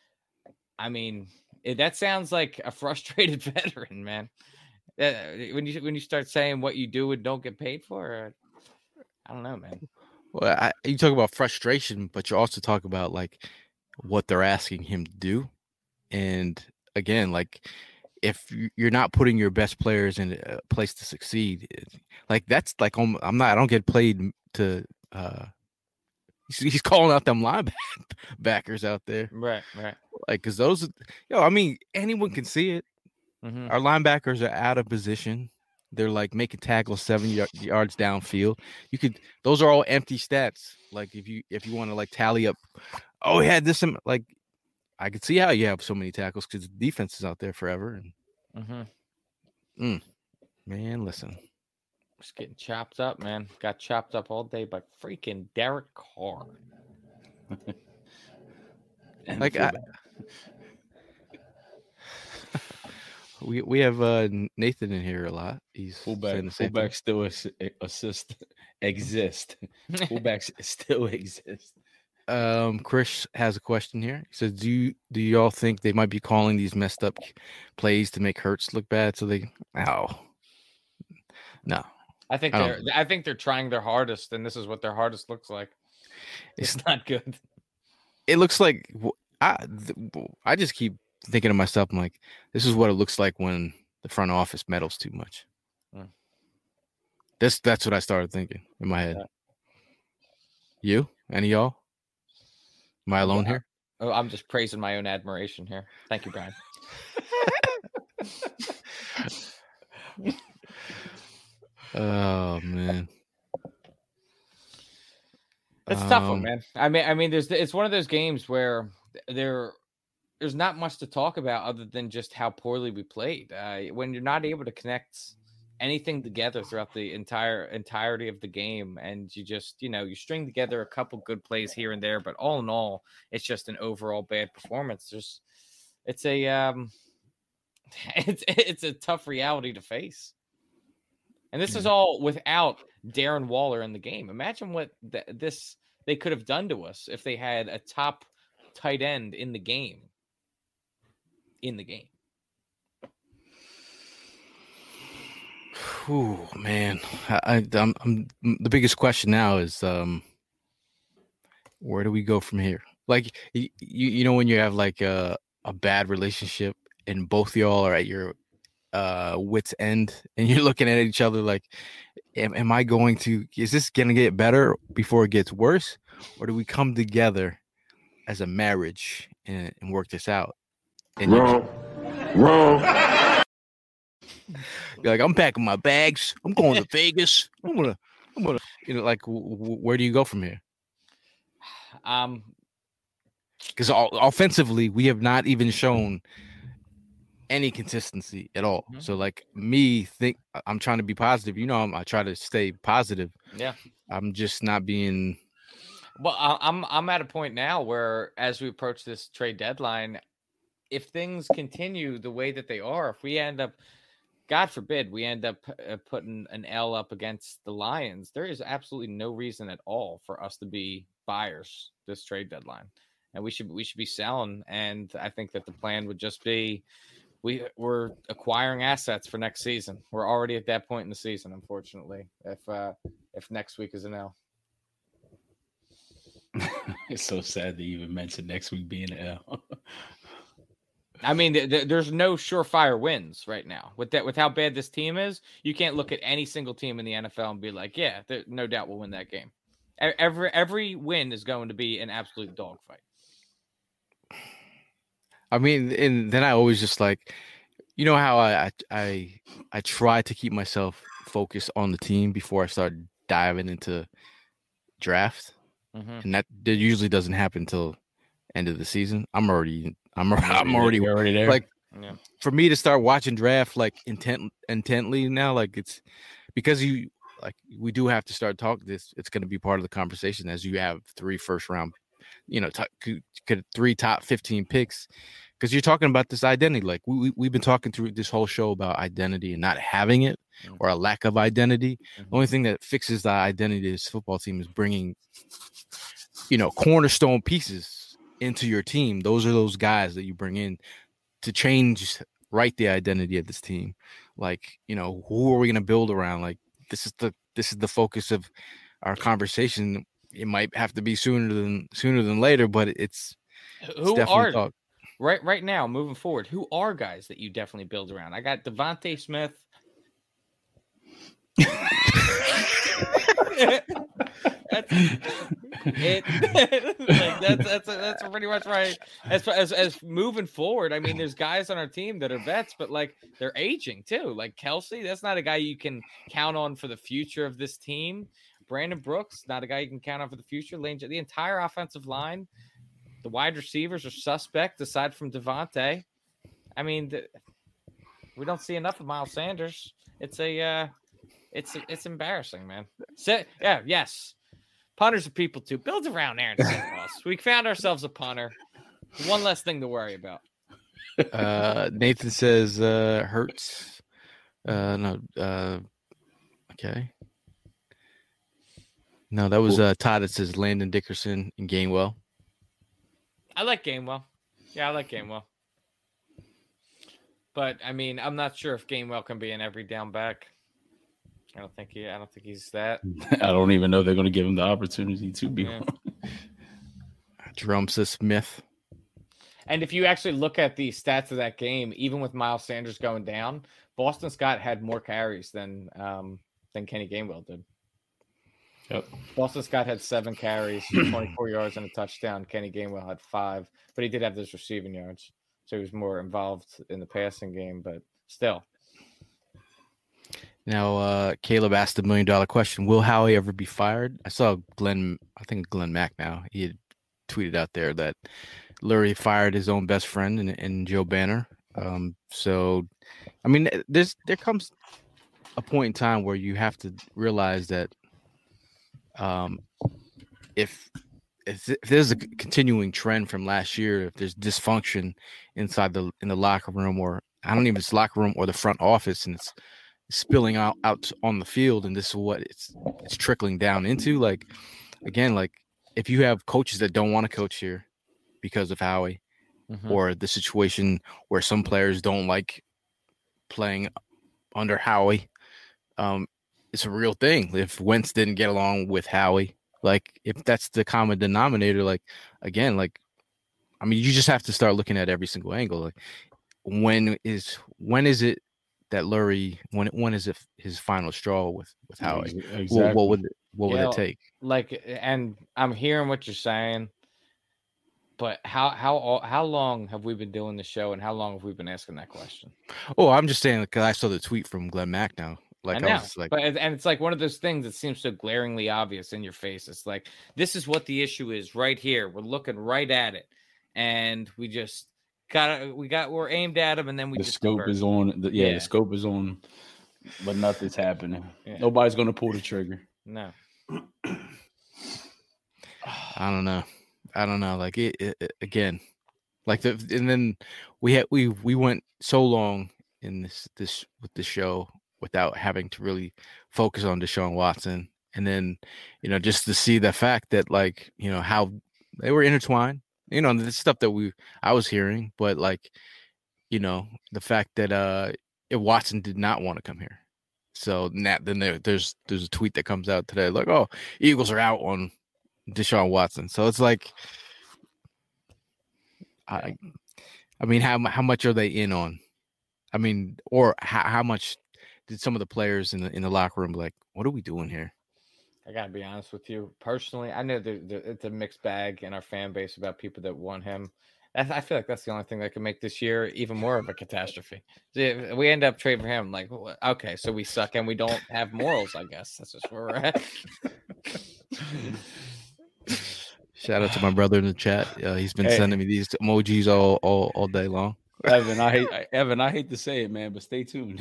I mean, it, that sounds like a frustrated veteran, man. Uh, when you when you start saying what you do and don't get paid for, uh, I don't know, man. Well, I, you talk about frustration, but you also talk about like what they're asking him to do. And again, like if you- you're not putting your best players in a place to succeed, it- like that's like um, I'm not. I don't get played to. uh He's, he's calling out them linebackers out there, Right, right. like because those, yo, I mean, anyone can see it. Mm-hmm. Our linebackers are out of position. They're like making tackles seven y- yards downfield. You could; those are all empty stats. Like if you if you want to like tally up, oh, he had this. am- Like I could see how you have so many tackles because the defense is out there forever. And Mm-hmm. man, listen, Just getting chopped up, man. Got chopped up all day by freaking Derek Carr. And like I, we we have uh, Nathan in here a lot. He's saying fullback, the same fullback thing. still ass- assist exist. Fullbacks still exist. Um, Chris has a question here. He says, "Do you do y'all think they might be calling these messed up plays to make Hurts look bad? So they, oh, no, I think I they're don't- I think they're trying their hardest, and this is what their hardest looks like. It's, It's- not good. it looks like w- I th- I just keep thinking to myself, I'm like, this is what it looks like when the front office meddles too much. Mm. This that's what I started thinking in my head. Yeah. You, any of y'all? Am I alone Yeah. here? Oh, I'm just praising my own admiration here. Thank you, Brian. Oh man, It's a tough one, Um, man. I mean, I mean, there's it's one of those games where there there's not much to talk about other than just how poorly we played. Uh, when you're not able to connect anything together throughout the entire entirety of the game, and you just you know you string together a couple good plays here and there, but all in all, it's just an overall bad performance. There's it's a um, it's it's a tough reality to face. And this is all without Darren Waller in the game. Imagine what th- this they could have done to us if they had a top tight end in the game. In the game. Whew, man, I, I, I'm, I'm the biggest question now is um, where do we go from here? Like you, you know, when you have like a a bad relationship and both y'all are at your uh wit's end and you're looking at each other like, am, am I going to? Is this gonna get better before it gets worse, or do we come together as a marriage and, and work this out? And you- Wrong. Wrong. You're like, I'm packing my bags. I'm going to Vegas. I'm gonna, I'm gonna, you know, like, w- w- where do you go from here? Um, because offensively, we have not even shown any consistency at all. Mm-hmm. So, like me, think I'm trying to be positive. You know, I'm, I try to stay positive. Yeah, I'm just not being. Well, I'm I'm at a point now where, as we approach this trade deadline, if things continue the way that they are, if we end up, God forbid, we end up uh, putting an L up against the Lions, there is absolutely no reason at all for us to be buyers this trade deadline, and we should we should be selling. And I think that the plan would just be we we're acquiring assets for next season. We're already at that point in the season, unfortunately. If uh, if next week is an L. It's so sad to even mention next week being an L. I mean, th- th- there's no surefire wins right now. With that, with how bad this team is, you can't look at any single team in the N F L and be like, yeah, no doubt we'll win that game. Every every win is going to be an absolute dogfight. I mean, and then I always just like, you know how I I I try to keep myself focused on the team before I start diving into draft. Mm-hmm. And that, that usually doesn't happen until end of the season. I'm already, I'm, I'm already, You're already there. Like, yeah. For me to start watching draft like intent, intently now, like it's because you like we do have to start talking this. It's going to be part of the conversation as you have three first round, you know, t- could three top fifteen picks because you're talking about this identity. Like we, we we've been talking through this whole show about identity and not having it mm-hmm. or a lack of identity. Mm-hmm. The only thing that fixes the identity of this football team is bringing, you know, cornerstone pieces into your team. Those are those guys that you bring in to change, right, the identity of this team. Like, you know, who are we going to build around? Like, this is the this is the focus of our conversation. It might have to be sooner than sooner than later, but it's, it's who definitely are talk. right right now moving forward. Who are guys that you definitely build around? I got Devontae Smith. That's it. Like that's that's that's pretty much right. As as as moving forward, I mean, there's guys on our team that are vets, but like they're aging too. Like Kelsey, that's not a guy you can count on for the future of this team. Brandon Brooks, not a guy you can count on for the future. Lane, the entire offensive line, the wide receivers are suspect aside from Devontae. I mean, the, we don't see enough of Miles Sanders. It's a uh, It's it's embarrassing, man. So, yeah, yes. Punters are people too. Build around Aaron Ross. We found ourselves a punter. One less thing to worry about. Uh, Nathan says uh, Hurts. Uh, no. Uh, okay. No, that was uh, Todd that says Landon Dickerson and Gainwell. I like Gainwell. Yeah, I like Gainwell. But I mean, I'm not sure if Gainwell can be an every down back. I don't think he. I don't think he's that. I don't even know they're going to give him the opportunity to be. Yeah. Jerome says Smith. And if you actually look at the stats of that game, even with Miles Sanders going down, Boston Scott had more carries than um, than Kenny Gainwell did. Yep. Boston Scott had seven carries, twenty-four yards, and a touchdown. Kenny Gainwell had five, but he did have those receiving yards, so he was more involved in the passing game. But still. Now, uh, Caleb asked the million dollar question: will Howie ever be fired? I saw Glenn, I think Glenn Mack now, he had tweeted out there that Lurie fired his own best friend in, in Joe Banner. Um, so, I mean, there's there comes a point in time where you have to realize that um, if, if if there's a continuing trend from last year, if there's dysfunction inside the in the locker room, or I don't even know if it's locker room or the front office, and it's spilling out, out on the field, and this is what it's it's trickling down into. Like, again, like if you have coaches that don't want to coach here because of Howie, mm-hmm. or the situation where some players don't like playing under Howie, um, it's a real thing. If Wentz didn't get along with Howie, like if that's the common denominator, like again, like I mean, you just have to start looking at every single angle. Like when is when is it that Lurie, when when is it his final straw with with Howie? Exactly. What, what would it, what would yeah, it take? Like, and I'm hearing what you're saying. But how how how long have we been doing the show, and how long have we been asking that question? Oh, I'm just saying because I saw the tweet from Glenn Mack now. Like I know, I was like, but and it's like one of those things that seems so glaringly obvious in your face. It's like this is what the issue is right here. We're looking right at it, and we just got we got we're aimed at them, and then we the just scope divert. is on. The, yeah, Yeah. the scope is on, but nothing's happening. Yeah. Nobody's gonna pull the trigger. No. I don't know. I don't know. Like it, it, it- again, like the and then we had we we went so long in this this with the show without having to really focus on Deshaun Watson, and then you know just to see the fact that like you know how they were intertwined. You know the stuff that we I was hearing, but like you know the fact that uh if Watson did not want to come here. So now then there, there's there's a tweet that comes out today like, oh, Eagles are out on Deshaun Watson. So it's like, I, I mean, how how much are they in on? I mean, or how, how much did some of the players in the in the locker room be like, what are we doing here? I gotta be honest with you. Personally, I know that that it's a mixed bag in our fan base about people that want him. I I feel like that's the only thing that can make this year even more of a catastrophe. See, we end up trading for him. Like, wh- okay, so we suck and we don't have morals. I guess that's just where we're at. Shout out to my brother in the chat. Uh, he's been Hey. sending me these emojis all all, all day long. Evan, I hate I- Evan. I hate to say it, man, but stay tuned.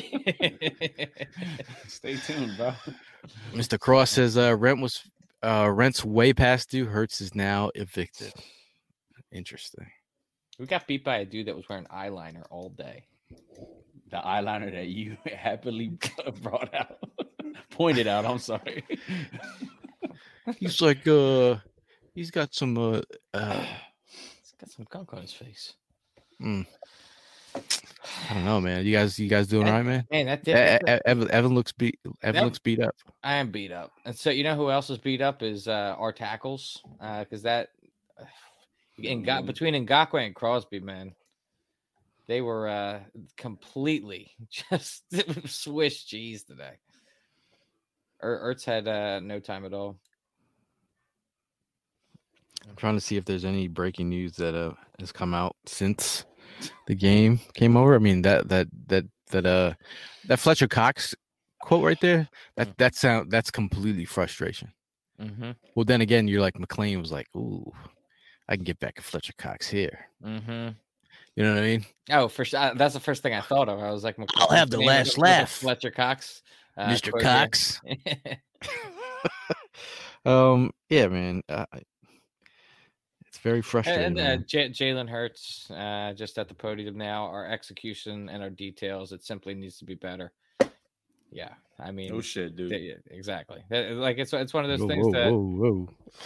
Stay tuned, bro. Mister Cross says uh, rent was uh, rent's way past due. Hurts is now evicted. Interesting. We got beat by a dude that was wearing eyeliner all day. The eyeliner that you happily brought out, pointed out. I'm sorry. He's like, uh, he's got some, uh, uh He's got some gunk on his face. mm, I don't know, man. You guys, you guys doing all right, man? Man, that E- did. E- Evan, Evan looks beat. Evan That- looks beat up. I am beat up, and so you know who else is beat up is uh, our tackles, because that and got between Ngakwe and Crosby, man, they were uh, completely just Swiss cheese today. Er- Ertz had uh, no time at all. I'm trying to see if there's any breaking news that uh, has come out since the game came over. I mean that that that that uh that Fletcher Cox quote right there. That that sound that's completely frustration. Mm-hmm. Well, then again, you're like McLean was like, ooh, I can get back at Fletcher Cox here. Mm-hmm. You know what I mean? Oh, for sure. uh, That's the first thing I thought of. I was like, I'll have the name last was a- was a laugh. Fletcher Cox, uh, Mister quote here. Cox. Um, yeah, man. Uh, it's very frustrating. And uh, man. J- Jalen Hurts, uh, just at the podium now. Our execution and our details, it simply needs to be better. Yeah, I mean, No shit, dude. th- yeah, exactly. That- Like it's it's one of those Whoa, things whoa, that whoa, whoa.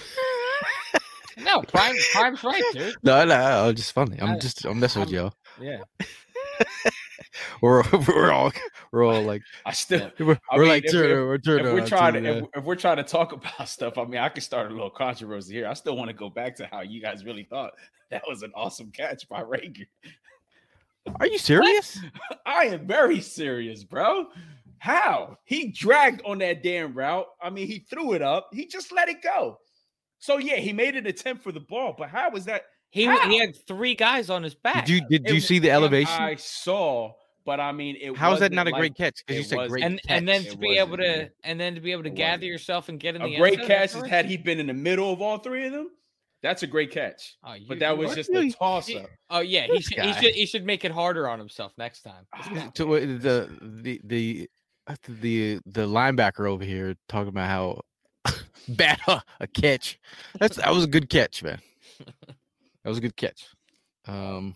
no prime prime's right, dude. No, no, I'm just funny. I'm I- just I'm messing with I'm- y'all. Yeah, We're we're all we're all like I still. we're, I we're mean, like if- turn, if- we're turning If we're around trying too, to, if, man. if we're trying to talk about stuff, I mean, I could start a little controversy here. I still want to go back to how you guys really thought that was an awesome catch by Rager. Are you serious? I am very serious, bro. How he dragged on that damn route? I mean, he threw it up. He just let it go. So yeah, he made an attempt for the ball, but how was that? he How? he had three guys on his back. Did you did you It- see the elevation? I saw, but I mean, it. How is that wasn't not a like- great catch? Because you it said wasn't- great and catch. and then It to be able wasn't, to man. and then to be able to It gather wasn't. yourself and get in the A end great zone catch is afterwards? had he been in the middle of all three of them. That's a great catch. Oh, you- But that you was are- just really- a toss you- up. Oh yeah, he This should, he guy. should he should make it harder on himself next time. To, uh, the the the the the linebacker over here talking about how bad uh, a catch. That's that was a good catch, man. That was a good catch. Um,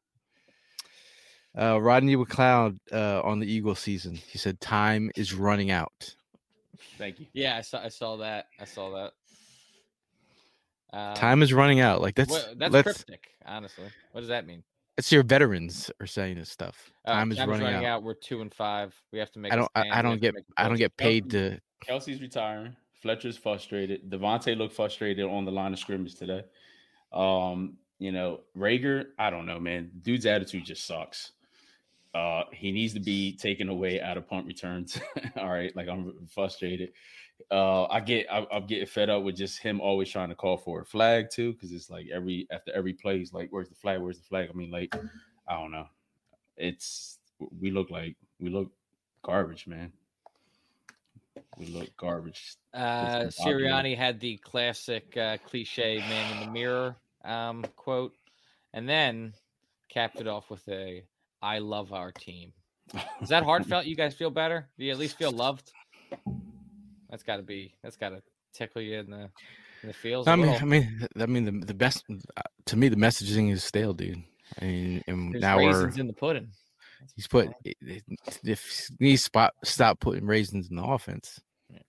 uh, Rodney McLeod uh, on the Eagle season. He said time is running out. Thank you. Yeah, I saw I saw that. I saw that. Um, Time is running out. Like that's what- that's let's cryptic, honestly. What does that mean? it's your veterans are saying this stuff. Uh, Time is running, out. We're two and five. We have to make. I a don't I, stand. I We don't have to get make a I don't push. get paid to Kelsey's retiring. Fletcher's frustrated. Devontae looked frustrated on the line of scrimmage today. Um, you know, Rager, I don't know, man. Dude's attitude just sucks. Uh, he needs to be taken away out of punt returns. All right, like I'm frustrated. Uh, I get I, I'm getting fed up with just him always trying to call for a flag too, because it's like every after every play, he's like, "Where's the flag? Where's the flag?" I mean, like, I don't know. It's we look like we look garbage, man. We look garbage. Uh, Sirianni had the classic uh, cliche "man in the mirror" um, quote, and then capped it off with a "I love our team." Is that heartfelt? You guys feel better? Do you at least feel loved? That's got to be. That's got to tickle you in the in the feels. I mean, I mean, I mean, the the best to me, the messaging is stale, dude. I mean, and There's now raisins we're in the pudding. he's put if he spot stop putting raisins in the offense.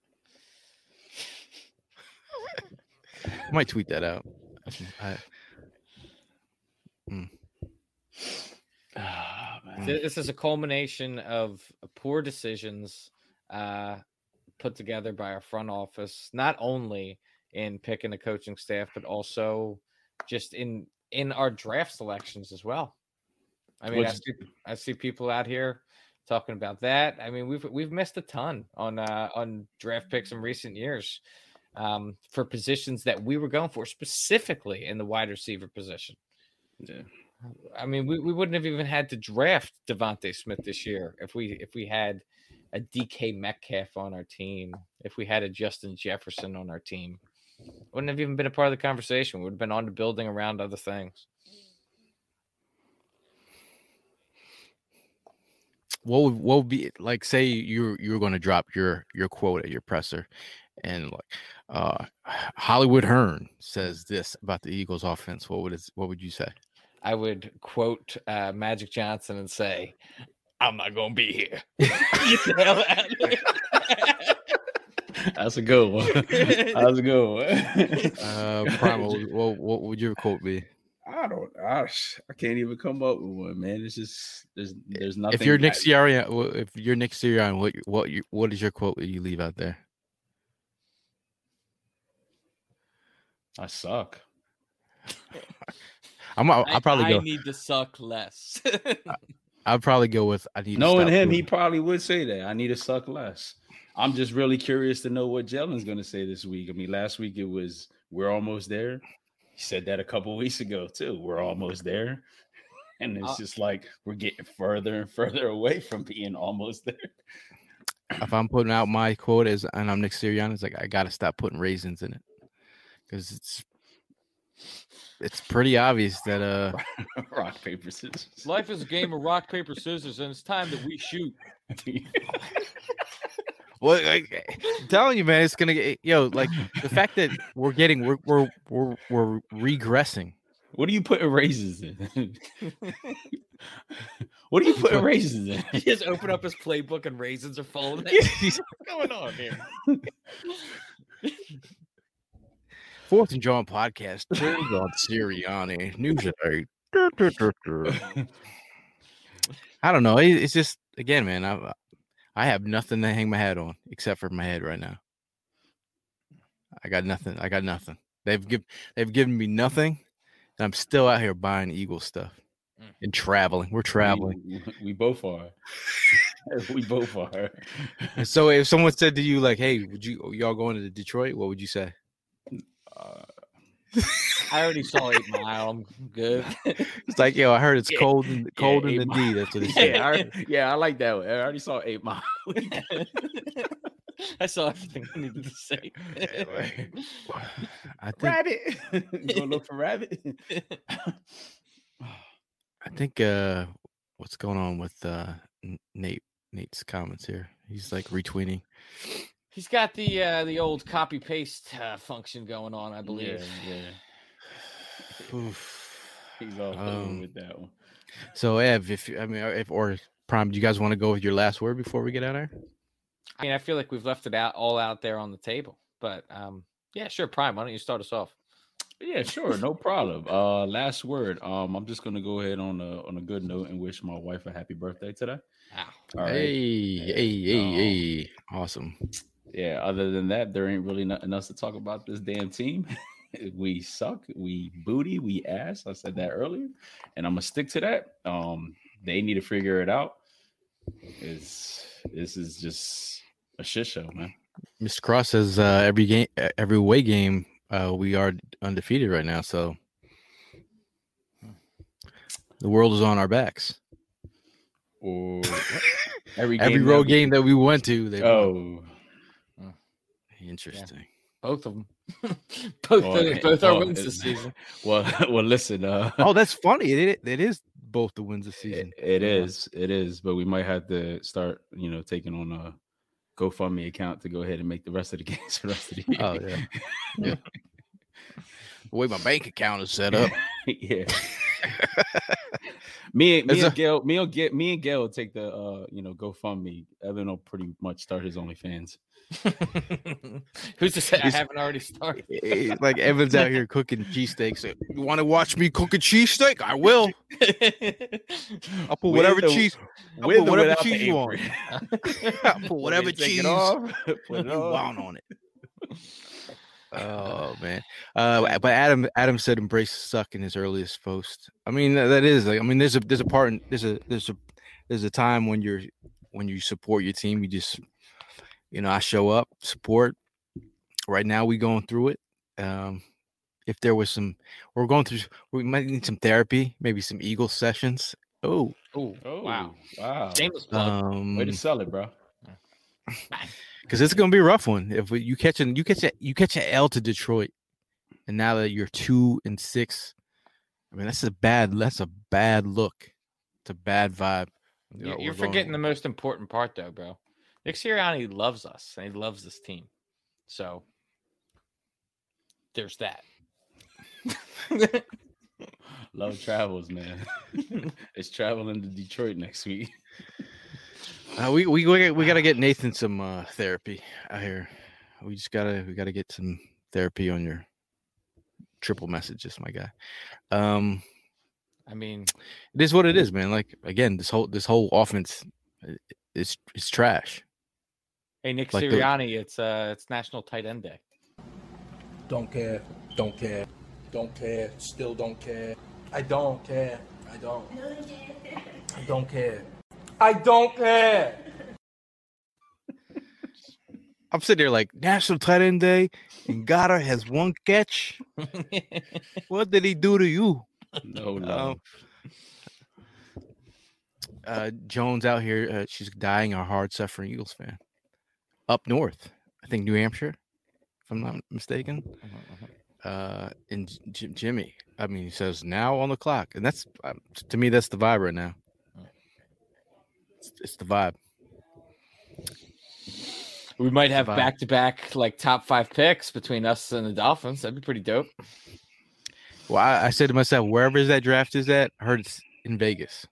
I might tweet that out. I, mm. oh, this is a culmination of poor decisions uh, put together by our front office, not only in picking the coaching staff, but also just in in our draft selections as well. I mean, I see, I see people out here talking about that. I mean, we've we've missed a ton on uh, on draft picks in recent years. Um, for positions that we were going for, specifically in the wide receiver position. Yeah. I mean, we, we wouldn't have even had to draft Devontae Smith this year if we if we had a D K Metcalf on our team, if we had a Justin Jefferson on our team. Wouldn't have even been a part of the conversation. We would have been on to building around other things. What would, what would be like? Say you're you're going to drop your your quote at your presser, and like uh, Hollywood Hearn says this about the Eagles' offense. What would it, what would you say? I would quote uh, Magic Johnson and say, "I'm not going to be here." Get the hell out of here. That's a good one. That's a good one. uh, Prime, what, what would your quote be? I don't. I, I can't even come up with one, man. It's just there's there's nothing. If you're Nick Sirianni, if you're Nick Sirianni, what what you, what is your quote that you leave out there? I suck. I'm. I'll, I'll probably I, go. I need to suck less. I'll probably go with. I need. Knowing to him, doing. he probably would say that. I need to suck less. I'm just really curious to know what Jalen's going to say this week. I mean, last week it was we're almost there. He said that a couple of weeks ago too. We're almost there, and it's uh, just like we're getting further and further away from being almost there. If I'm putting out my quote as, and I'm Nick Sirianni, it's like I got to stop putting raisins in it because it's it's pretty obvious that uh, rock paper scissors. Life is a game of rock paper scissors, and it's time that we shoot. Well, like, I'm telling you, man, it's gonna get yo. Like the fact that we're getting, we're we're we're, we're regressing. What do you put raisins in? What do you put raisins in? He just open up his playbook and raisins are falling. What's going on here? Fourth and John podcast. Turns on Sirianni news today. I don't know. It's just again, man. I. I have nothing to hang my hat on except for my head right now. I got nothing. I got nothing. They've give they've given me nothing, and I'm still out here buying Eagle stuff and traveling. We're traveling. We, we both are. We both are. And so, if someone said to you, like, "Hey, would you y'all going to Detroit?" What would you say? Uh, I already saw Eight Mile. I'm good. It's like, yo, I heard it's cold and cold yeah, in the D. That's what it said. Yeah, I, yeah, I like that one. I already saw Eight Mile. I saw everything I needed to say. I think, rabbit. You gonna look for rabbit? I think uh, what's going on with uh, Nate? Nate's comments here. He's like retweeting. He's got the uh, the old copy paste uh, function going on, I believe. Yeah, yeah. He's all um, with that one. So, Ev, if I mean, if or Prime, do you guys want to go with your last word before we get out of here? I mean, I feel like we've left it out all out there on the table, but um, yeah, sure, Prime. Why don't you start us off? Yeah, sure, no problem. Uh, last word. Um, I'm just gonna go ahead on a on a good note and wish my wife a happy birthday today. Wow. All right. Hey, hey, hey, um, hey! Awesome. Yeah. Other than that, there ain't really nothing else to talk about this damn team. We suck. We booty. We ass. I said that earlier, and I'm gonna stick to that. Um, they need to figure it out. Is this is just a shit show, man. Mister Cross says uh, every game, every away game, uh, we are undefeated right now. So the world is on our backs. Or every every game road that we, game that we went to, they oh, won. Interesting. Yeah. Both of them. both well, the, both well, our wins this season. Well, well, listen. Uh, oh, that's funny. It, it is both the wins this season. It, it is. It is. But we might have to start, you know, taking on a GoFundMe account to go ahead and make the rest of the games for the rest of the year. Oh yeah. Yeah. The way my bank account is set up. Yeah. me, me It's and a- Gail, me and Gail, me and Gail will take the, uh, you know, GoFundMe. Evan will pretty much start his OnlyFans. Who's to say I He's- haven't already started? It's like Evan's out here cooking cheesesteaks. You want to watch me cook a cheesesteak? I will. I'll put With whatever the- cheese. I'll with put or whatever without the cheese you want. apron? I'll put whatever Take it cheese off, put you it on. want on it. Oh man. Uh, but Adam Adam said embrace suck in his earliest post. I mean that, that is like I mean there's a there's a part in, there's a there's a there's a time when you're when you support your team. You just you know I show up support. Right now we going through it. Um, if there was some, we're going through. We might need some therapy, maybe some Eagle sessions. Oh, Oh, Oh, wow. wow. Shameless plug. um, Way to sell it, bro. because it's gonna be a rough one. If you catch an you catch a you catch an L to Detroit, and now that you're two and six, I mean that's a bad that's a bad look. It's a bad vibe. You know, You- we're You're going- forgetting the most important part, though, bro. Nick Sirianni loves us and he loves this team. So there's that. Love travels, man. It's traveling to Detroit next week. Uh, we we we, we got to get Nathan some uh, therapy out here. We just gotta we gotta get some therapy on your triple messages, my guy. Um, I mean, it is what it is, man. Like again, this whole this whole offense, i- it's it's trash. hey, Nick Like the- Sirianni, it's uh, it's National Tight End Day. Don't care. Don't care. Don't care. Still don't care. I don't care. I don't. I don't care. I don't care. I'm sitting there like National Tight End Day, and Goddard has one catch. What did he do to you? No, no. Um, uh, Jones out here, uh, she's dying a hard suffering Eagles fan. Up north, I think New Hampshire, if I'm not mistaken. Uh, and J- Jimmy, I mean, he says now on the clock, and that's uh, to me that's the vibe right now. It's, it's the vibe. We might have Vibe. back to back like top five picks between us and the Dolphins. That'd be pretty dope. Well, I, I said to myself, wherever that draft is at, I heard it's in Vegas.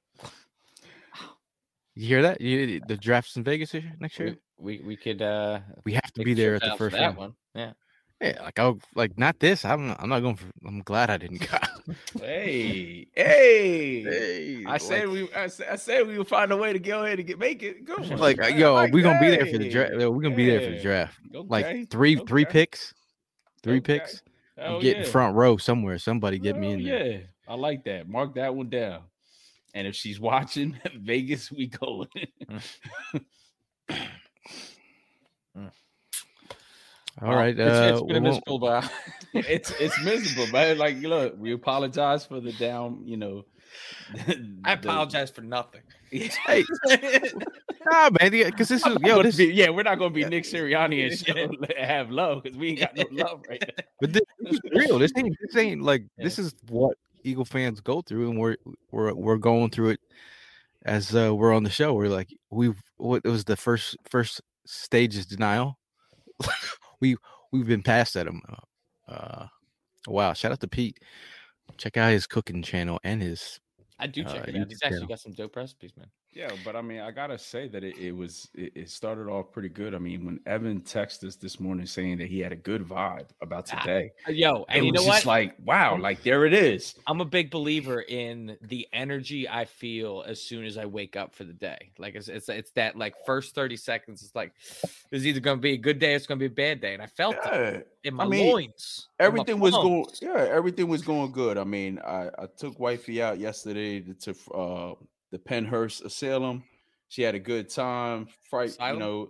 You hear that? You, the draft's in Vegas this year, next year. We we, we could uh We have to make be a there trip at the out for first that round. one. Yeah. Yeah, like I'll like not this. I'm not, I'm not going for. I'm glad I didn't go. Hey, hey, Hey, I said like- we. I said, I said we would find a way to go ahead and get make it. Go on. Like, I yo, like we're gonna be there that. for the draft. We're gonna be there for the Yeah. draft. Okay, Like three, three okay. picks, three Okay. picks. Hell Get in yeah. front row somewhere. Somebody get me Hell in there. Yeah, I like that. Mark that one down. And if she's watching Vegas, we go. All right. It's, Uh, it's been a we won't- miserable while. it's it's miserable, man. Like, look, we apologize for the down. You know, I apologize for nothing. hey, nah, man, because this is yo, this, yeah, we're not gonna be Nick Sirianni and show, have love because we ain't got no love right now. but this, this is real. This ain't this ain't like this is what Eagle fans go through, and we're we're we're going through it as uh, we're on the show. We're like we've what it was the first first stage is denial. we we've been past that. Um, uh, wow! Shout out to Pete. Check out his cooking channel and his. I do check Uh, it out. YouTube He's actually channel. got some dope recipes, man. Yeah, but I mean, I gotta say that it, it was it, it started off pretty good. I mean, when Evan texted us this morning saying that he had a good vibe about Ah, today, Yo, it and you was know just what? like, wow, like there it is. I'm a big believer in the energy I feel as soon as I wake up for the day. Like it's it's, it's that like first thirty seconds. It's like it's either gonna be a good day, or it's gonna be a bad day, and I felt it Yeah, in my I mean, loins. in my everything was going. plums. Yeah, everything was going good. I mean, I I took wifey out yesterday to, to uh the Penhurst Asylum. She had a good time. Fright, you Asylum? know,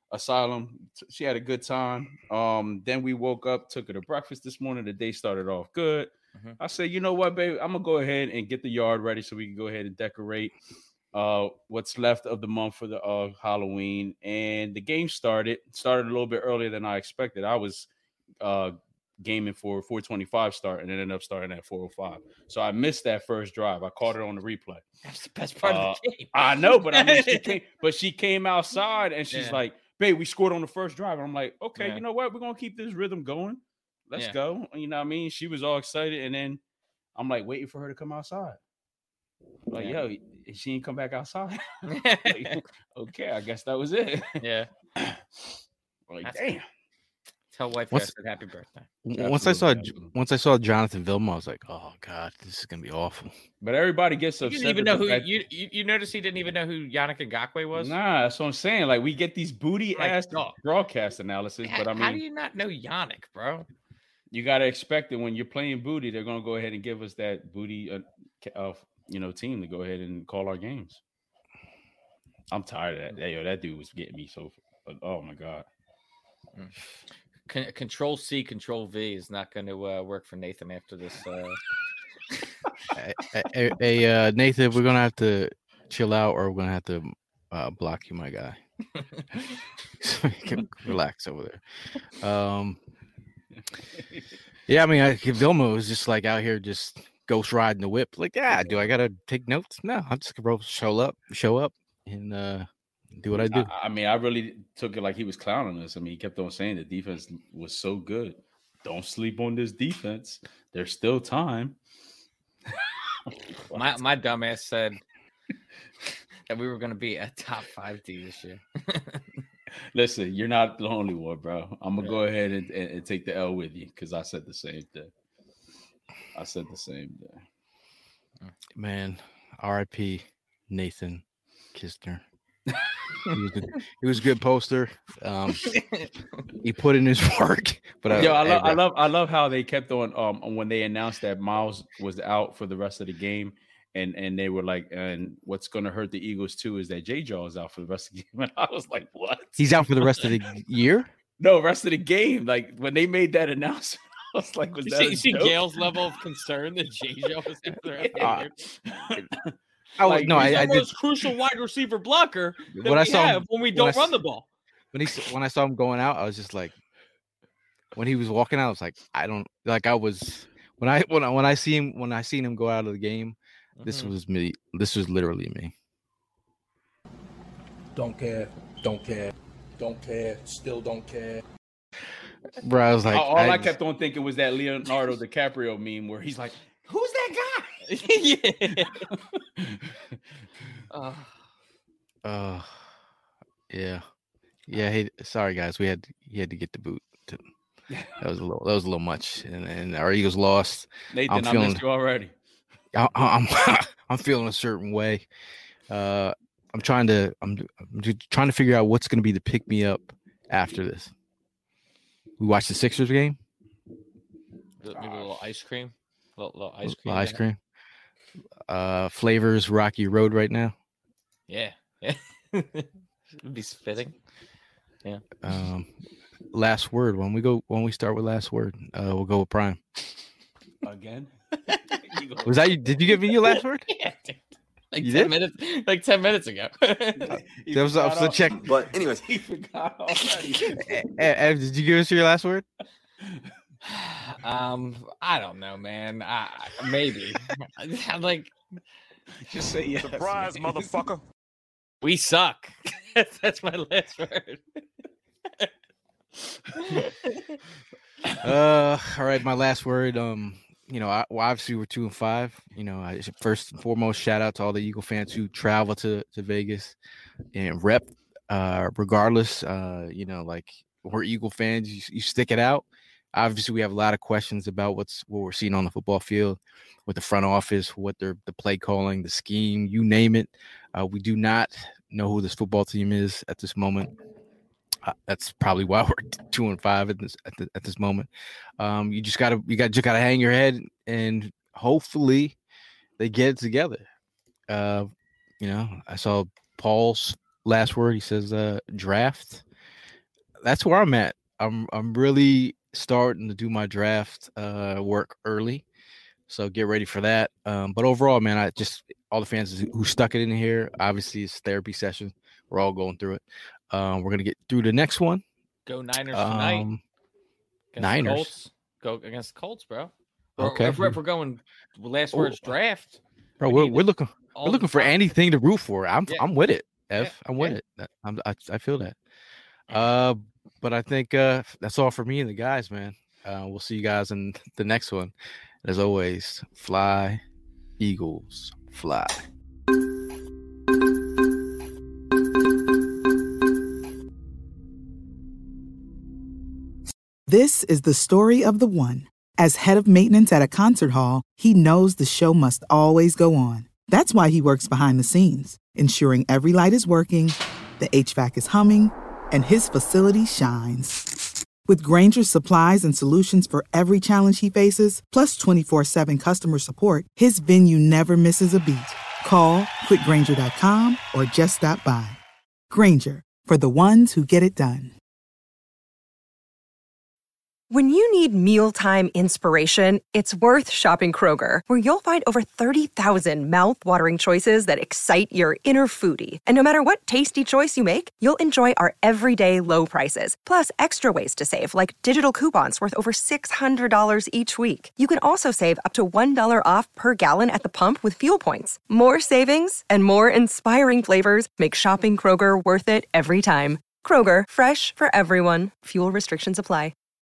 asylum. She had a good time. Um, then we woke up, took her to breakfast this morning. The day started off good. Mm-hmm. I said, you know what, babe? I'm gonna go ahead and get the yard ready so we can go ahead and decorate uh what's left of the month for the uh Halloween. And the game started started a little bit earlier than I expected. I was uh gaming for four twenty-five start and it ended up starting at four oh five. So I missed that first drive. I caught it on the replay. That's the best part uh, of the game. I know, but I mean, she came, but she came outside and she's yeah. like, babe, we scored on the first drive. And I'm like, okay, yeah. you know what? We're gonna keep this rhythm going. Let's yeah. go. You know what I mean? She was all excited, and then I'm like waiting for her to come outside. Like, yeah. yo, she didn't come back outside. Like, okay, I guess that was it. Yeah. Like, That's damn. Tell wife I said happy birthday. Once Absolutely. I saw Absolutely. once I saw Jonathan Vilma, I was like, oh god, this is gonna be awful. But everybody gets upset. You didn't even know who you, you you noticed he didn't even know who Yannick Ngakoue was? Nah, that's what I'm saying. Like, we get these booty like, ass oh. broadcast analysis, how, but I mean, how do you not know Yannick, bro? You gotta expect that when you're playing booty, they're gonna go ahead and give us that booty uh, uh you know team to go ahead and call our games. I'm tired of that. Hey, yo, that dude was getting me so. Oh my god. Mm. Con- control C, Control V is not going to uh, work for Nathan after this. Uh... hey, hey uh, Nathan, we're gonna have to chill out, or we're gonna have to uh, block you, my guy. So you can relax over there. Um, yeah, I mean, I, Vilma was just like out here, just ghost riding the whip. Like, yeah, do I gotta take notes? No, I'm just gonna show up, show up, and uh, do what I do. I, I mean, I really took it like he was clowning us. I mean, he kept on saying the defense was so good. Don't sleep on this defense. There's still time. my my dumbass said that we were going to be a top five D this year. Listen, you're not the only one, bro. I'm gonna yeah. go ahead and, and, and take the L with you because I said the same thing. I said the same thing. Man, R I P Nathan Kistner. He was, a, he was a good poster. Um, he put in his work. But I, yo, I, lo- I love, I love how they kept on. Um, when they announced that Miles was out for the rest of the game, and and they were like, and what's going to hurt the Eagles too is that J Jaw is out for the rest of the game. And I was like, what? He's out for the rest of the year? No, rest of the game. Like when they made that announcement, I was like, was you that? See, a you see joke? Gail's level of concern that J Jaw was out for the rest of the game. I was like, no, I, I the did. Most crucial wide receiver blocker that when we I saw have him, when we don't when I, run the ball. When he when I saw him going out, I was just like, when he was walking out, I was like, I don't like. I was when I when I when I see him when I seen him go out of the game, mm-hmm. this was me. This was literally me. Don't care. Don't care. Don't care. Still don't care. Bro, I was like, all, all I, I kept on thinking was that Leonardo DiCaprio meme where he's like, "Who's that guy?" yeah. uh, uh, yeah, yeah. Hey, sorry guys, we had he had to get the boot. To, that was a little that was a little much, and, and our Eagles lost. Nathan, I'm feeling, I missed you already. I, I'm I'm feeling a certain way. Uh, I'm trying to I'm, I'm trying to figure out what's going to be the pick me up after this. We watched the Sixers game. Maybe a little ice cream. A little, little ice cream. Little ice cream. Uh, Flavors Rocky Road right now. Yeah, yeah. It'd be fitting. Yeah. Um, last word. When we go, when we start with last word, uh, we'll go with Prime. Again. Was that you? Did you give me your last word? Yeah, dude. Like you ten did? minutes. Like ten minutes ago. That was off the check. But anyways, he forgot already. Ev, did you give us your last word? Um, I don't know, man. I, maybe. I'm like, just say yes. Surprise, man. Motherfucker. We suck. That's my last word. uh, all right. My last word. Um, you know, I, well, obviously we're two and five. You know, I, first and foremost, shout out to all the Eagle fans who travel to to Vegas and rep. Uh, regardless, uh, you know, like we're Eagle fans. You, you stick it out. Obviously, we have a lot of questions about what's what we're seeing on the football field with the front office, what they're the play calling, the scheme, you name it. Uh, we do not know who this football team is at this moment. Uh, that's probably why we're two and five at this at, the, at this moment. Um, you just gotta you got just gotta hang your head and hopefully they get it together. Uh, you know, I saw Paul's last word. He says uh, draft. that's where I'm at. I'm I'm really starting to do my draft uh, work early, so get ready for that. Um, but overall, man, I just all the fans who stuck it in here. Obviously, it's therapy session. We're all going through it. Um, we're gonna get through the next one. Go Niners tonight. Um, Against Niners. The Colts. Go against the Colts, bro. Or Okay. If, if we're going last words draft, Bro, we we're, need we're looking all we're the looking for time. anything to root for. I'm Yeah. I'm with it. F, Yeah, I'm with yeah. it. That- I'm, I I feel that. Uh, but I think uh that's all for me and the guys, man. Uh, we'll see you guys in the next one. As always, fly, Eagles, fly. This is the story of the one. As head of maintenance at a concert hall, he knows the show must always go on. That's why he works behind the scenes, ensuring every light is working, the H V A C is humming, and his facility shines. With Grainger's supplies and solutions for every challenge he faces, plus twenty-four seven customer support, his venue never misses a beat. Call quick grainger dot com or just stop by. Grainger, for the ones who get it done. When you need mealtime inspiration, it's worth shopping Kroger, where you'll find over thirty thousand mouth-watering choices that excite your inner foodie. And no matter what tasty choice you make, you'll enjoy our everyday low prices, plus extra ways to save, like digital coupons worth over six hundred dollars each week. You can also save up to one dollar off per gallon at the pump with fuel points. More savings and more inspiring flavors make shopping Kroger worth it every time. Kroger, fresh for everyone. Fuel restrictions apply.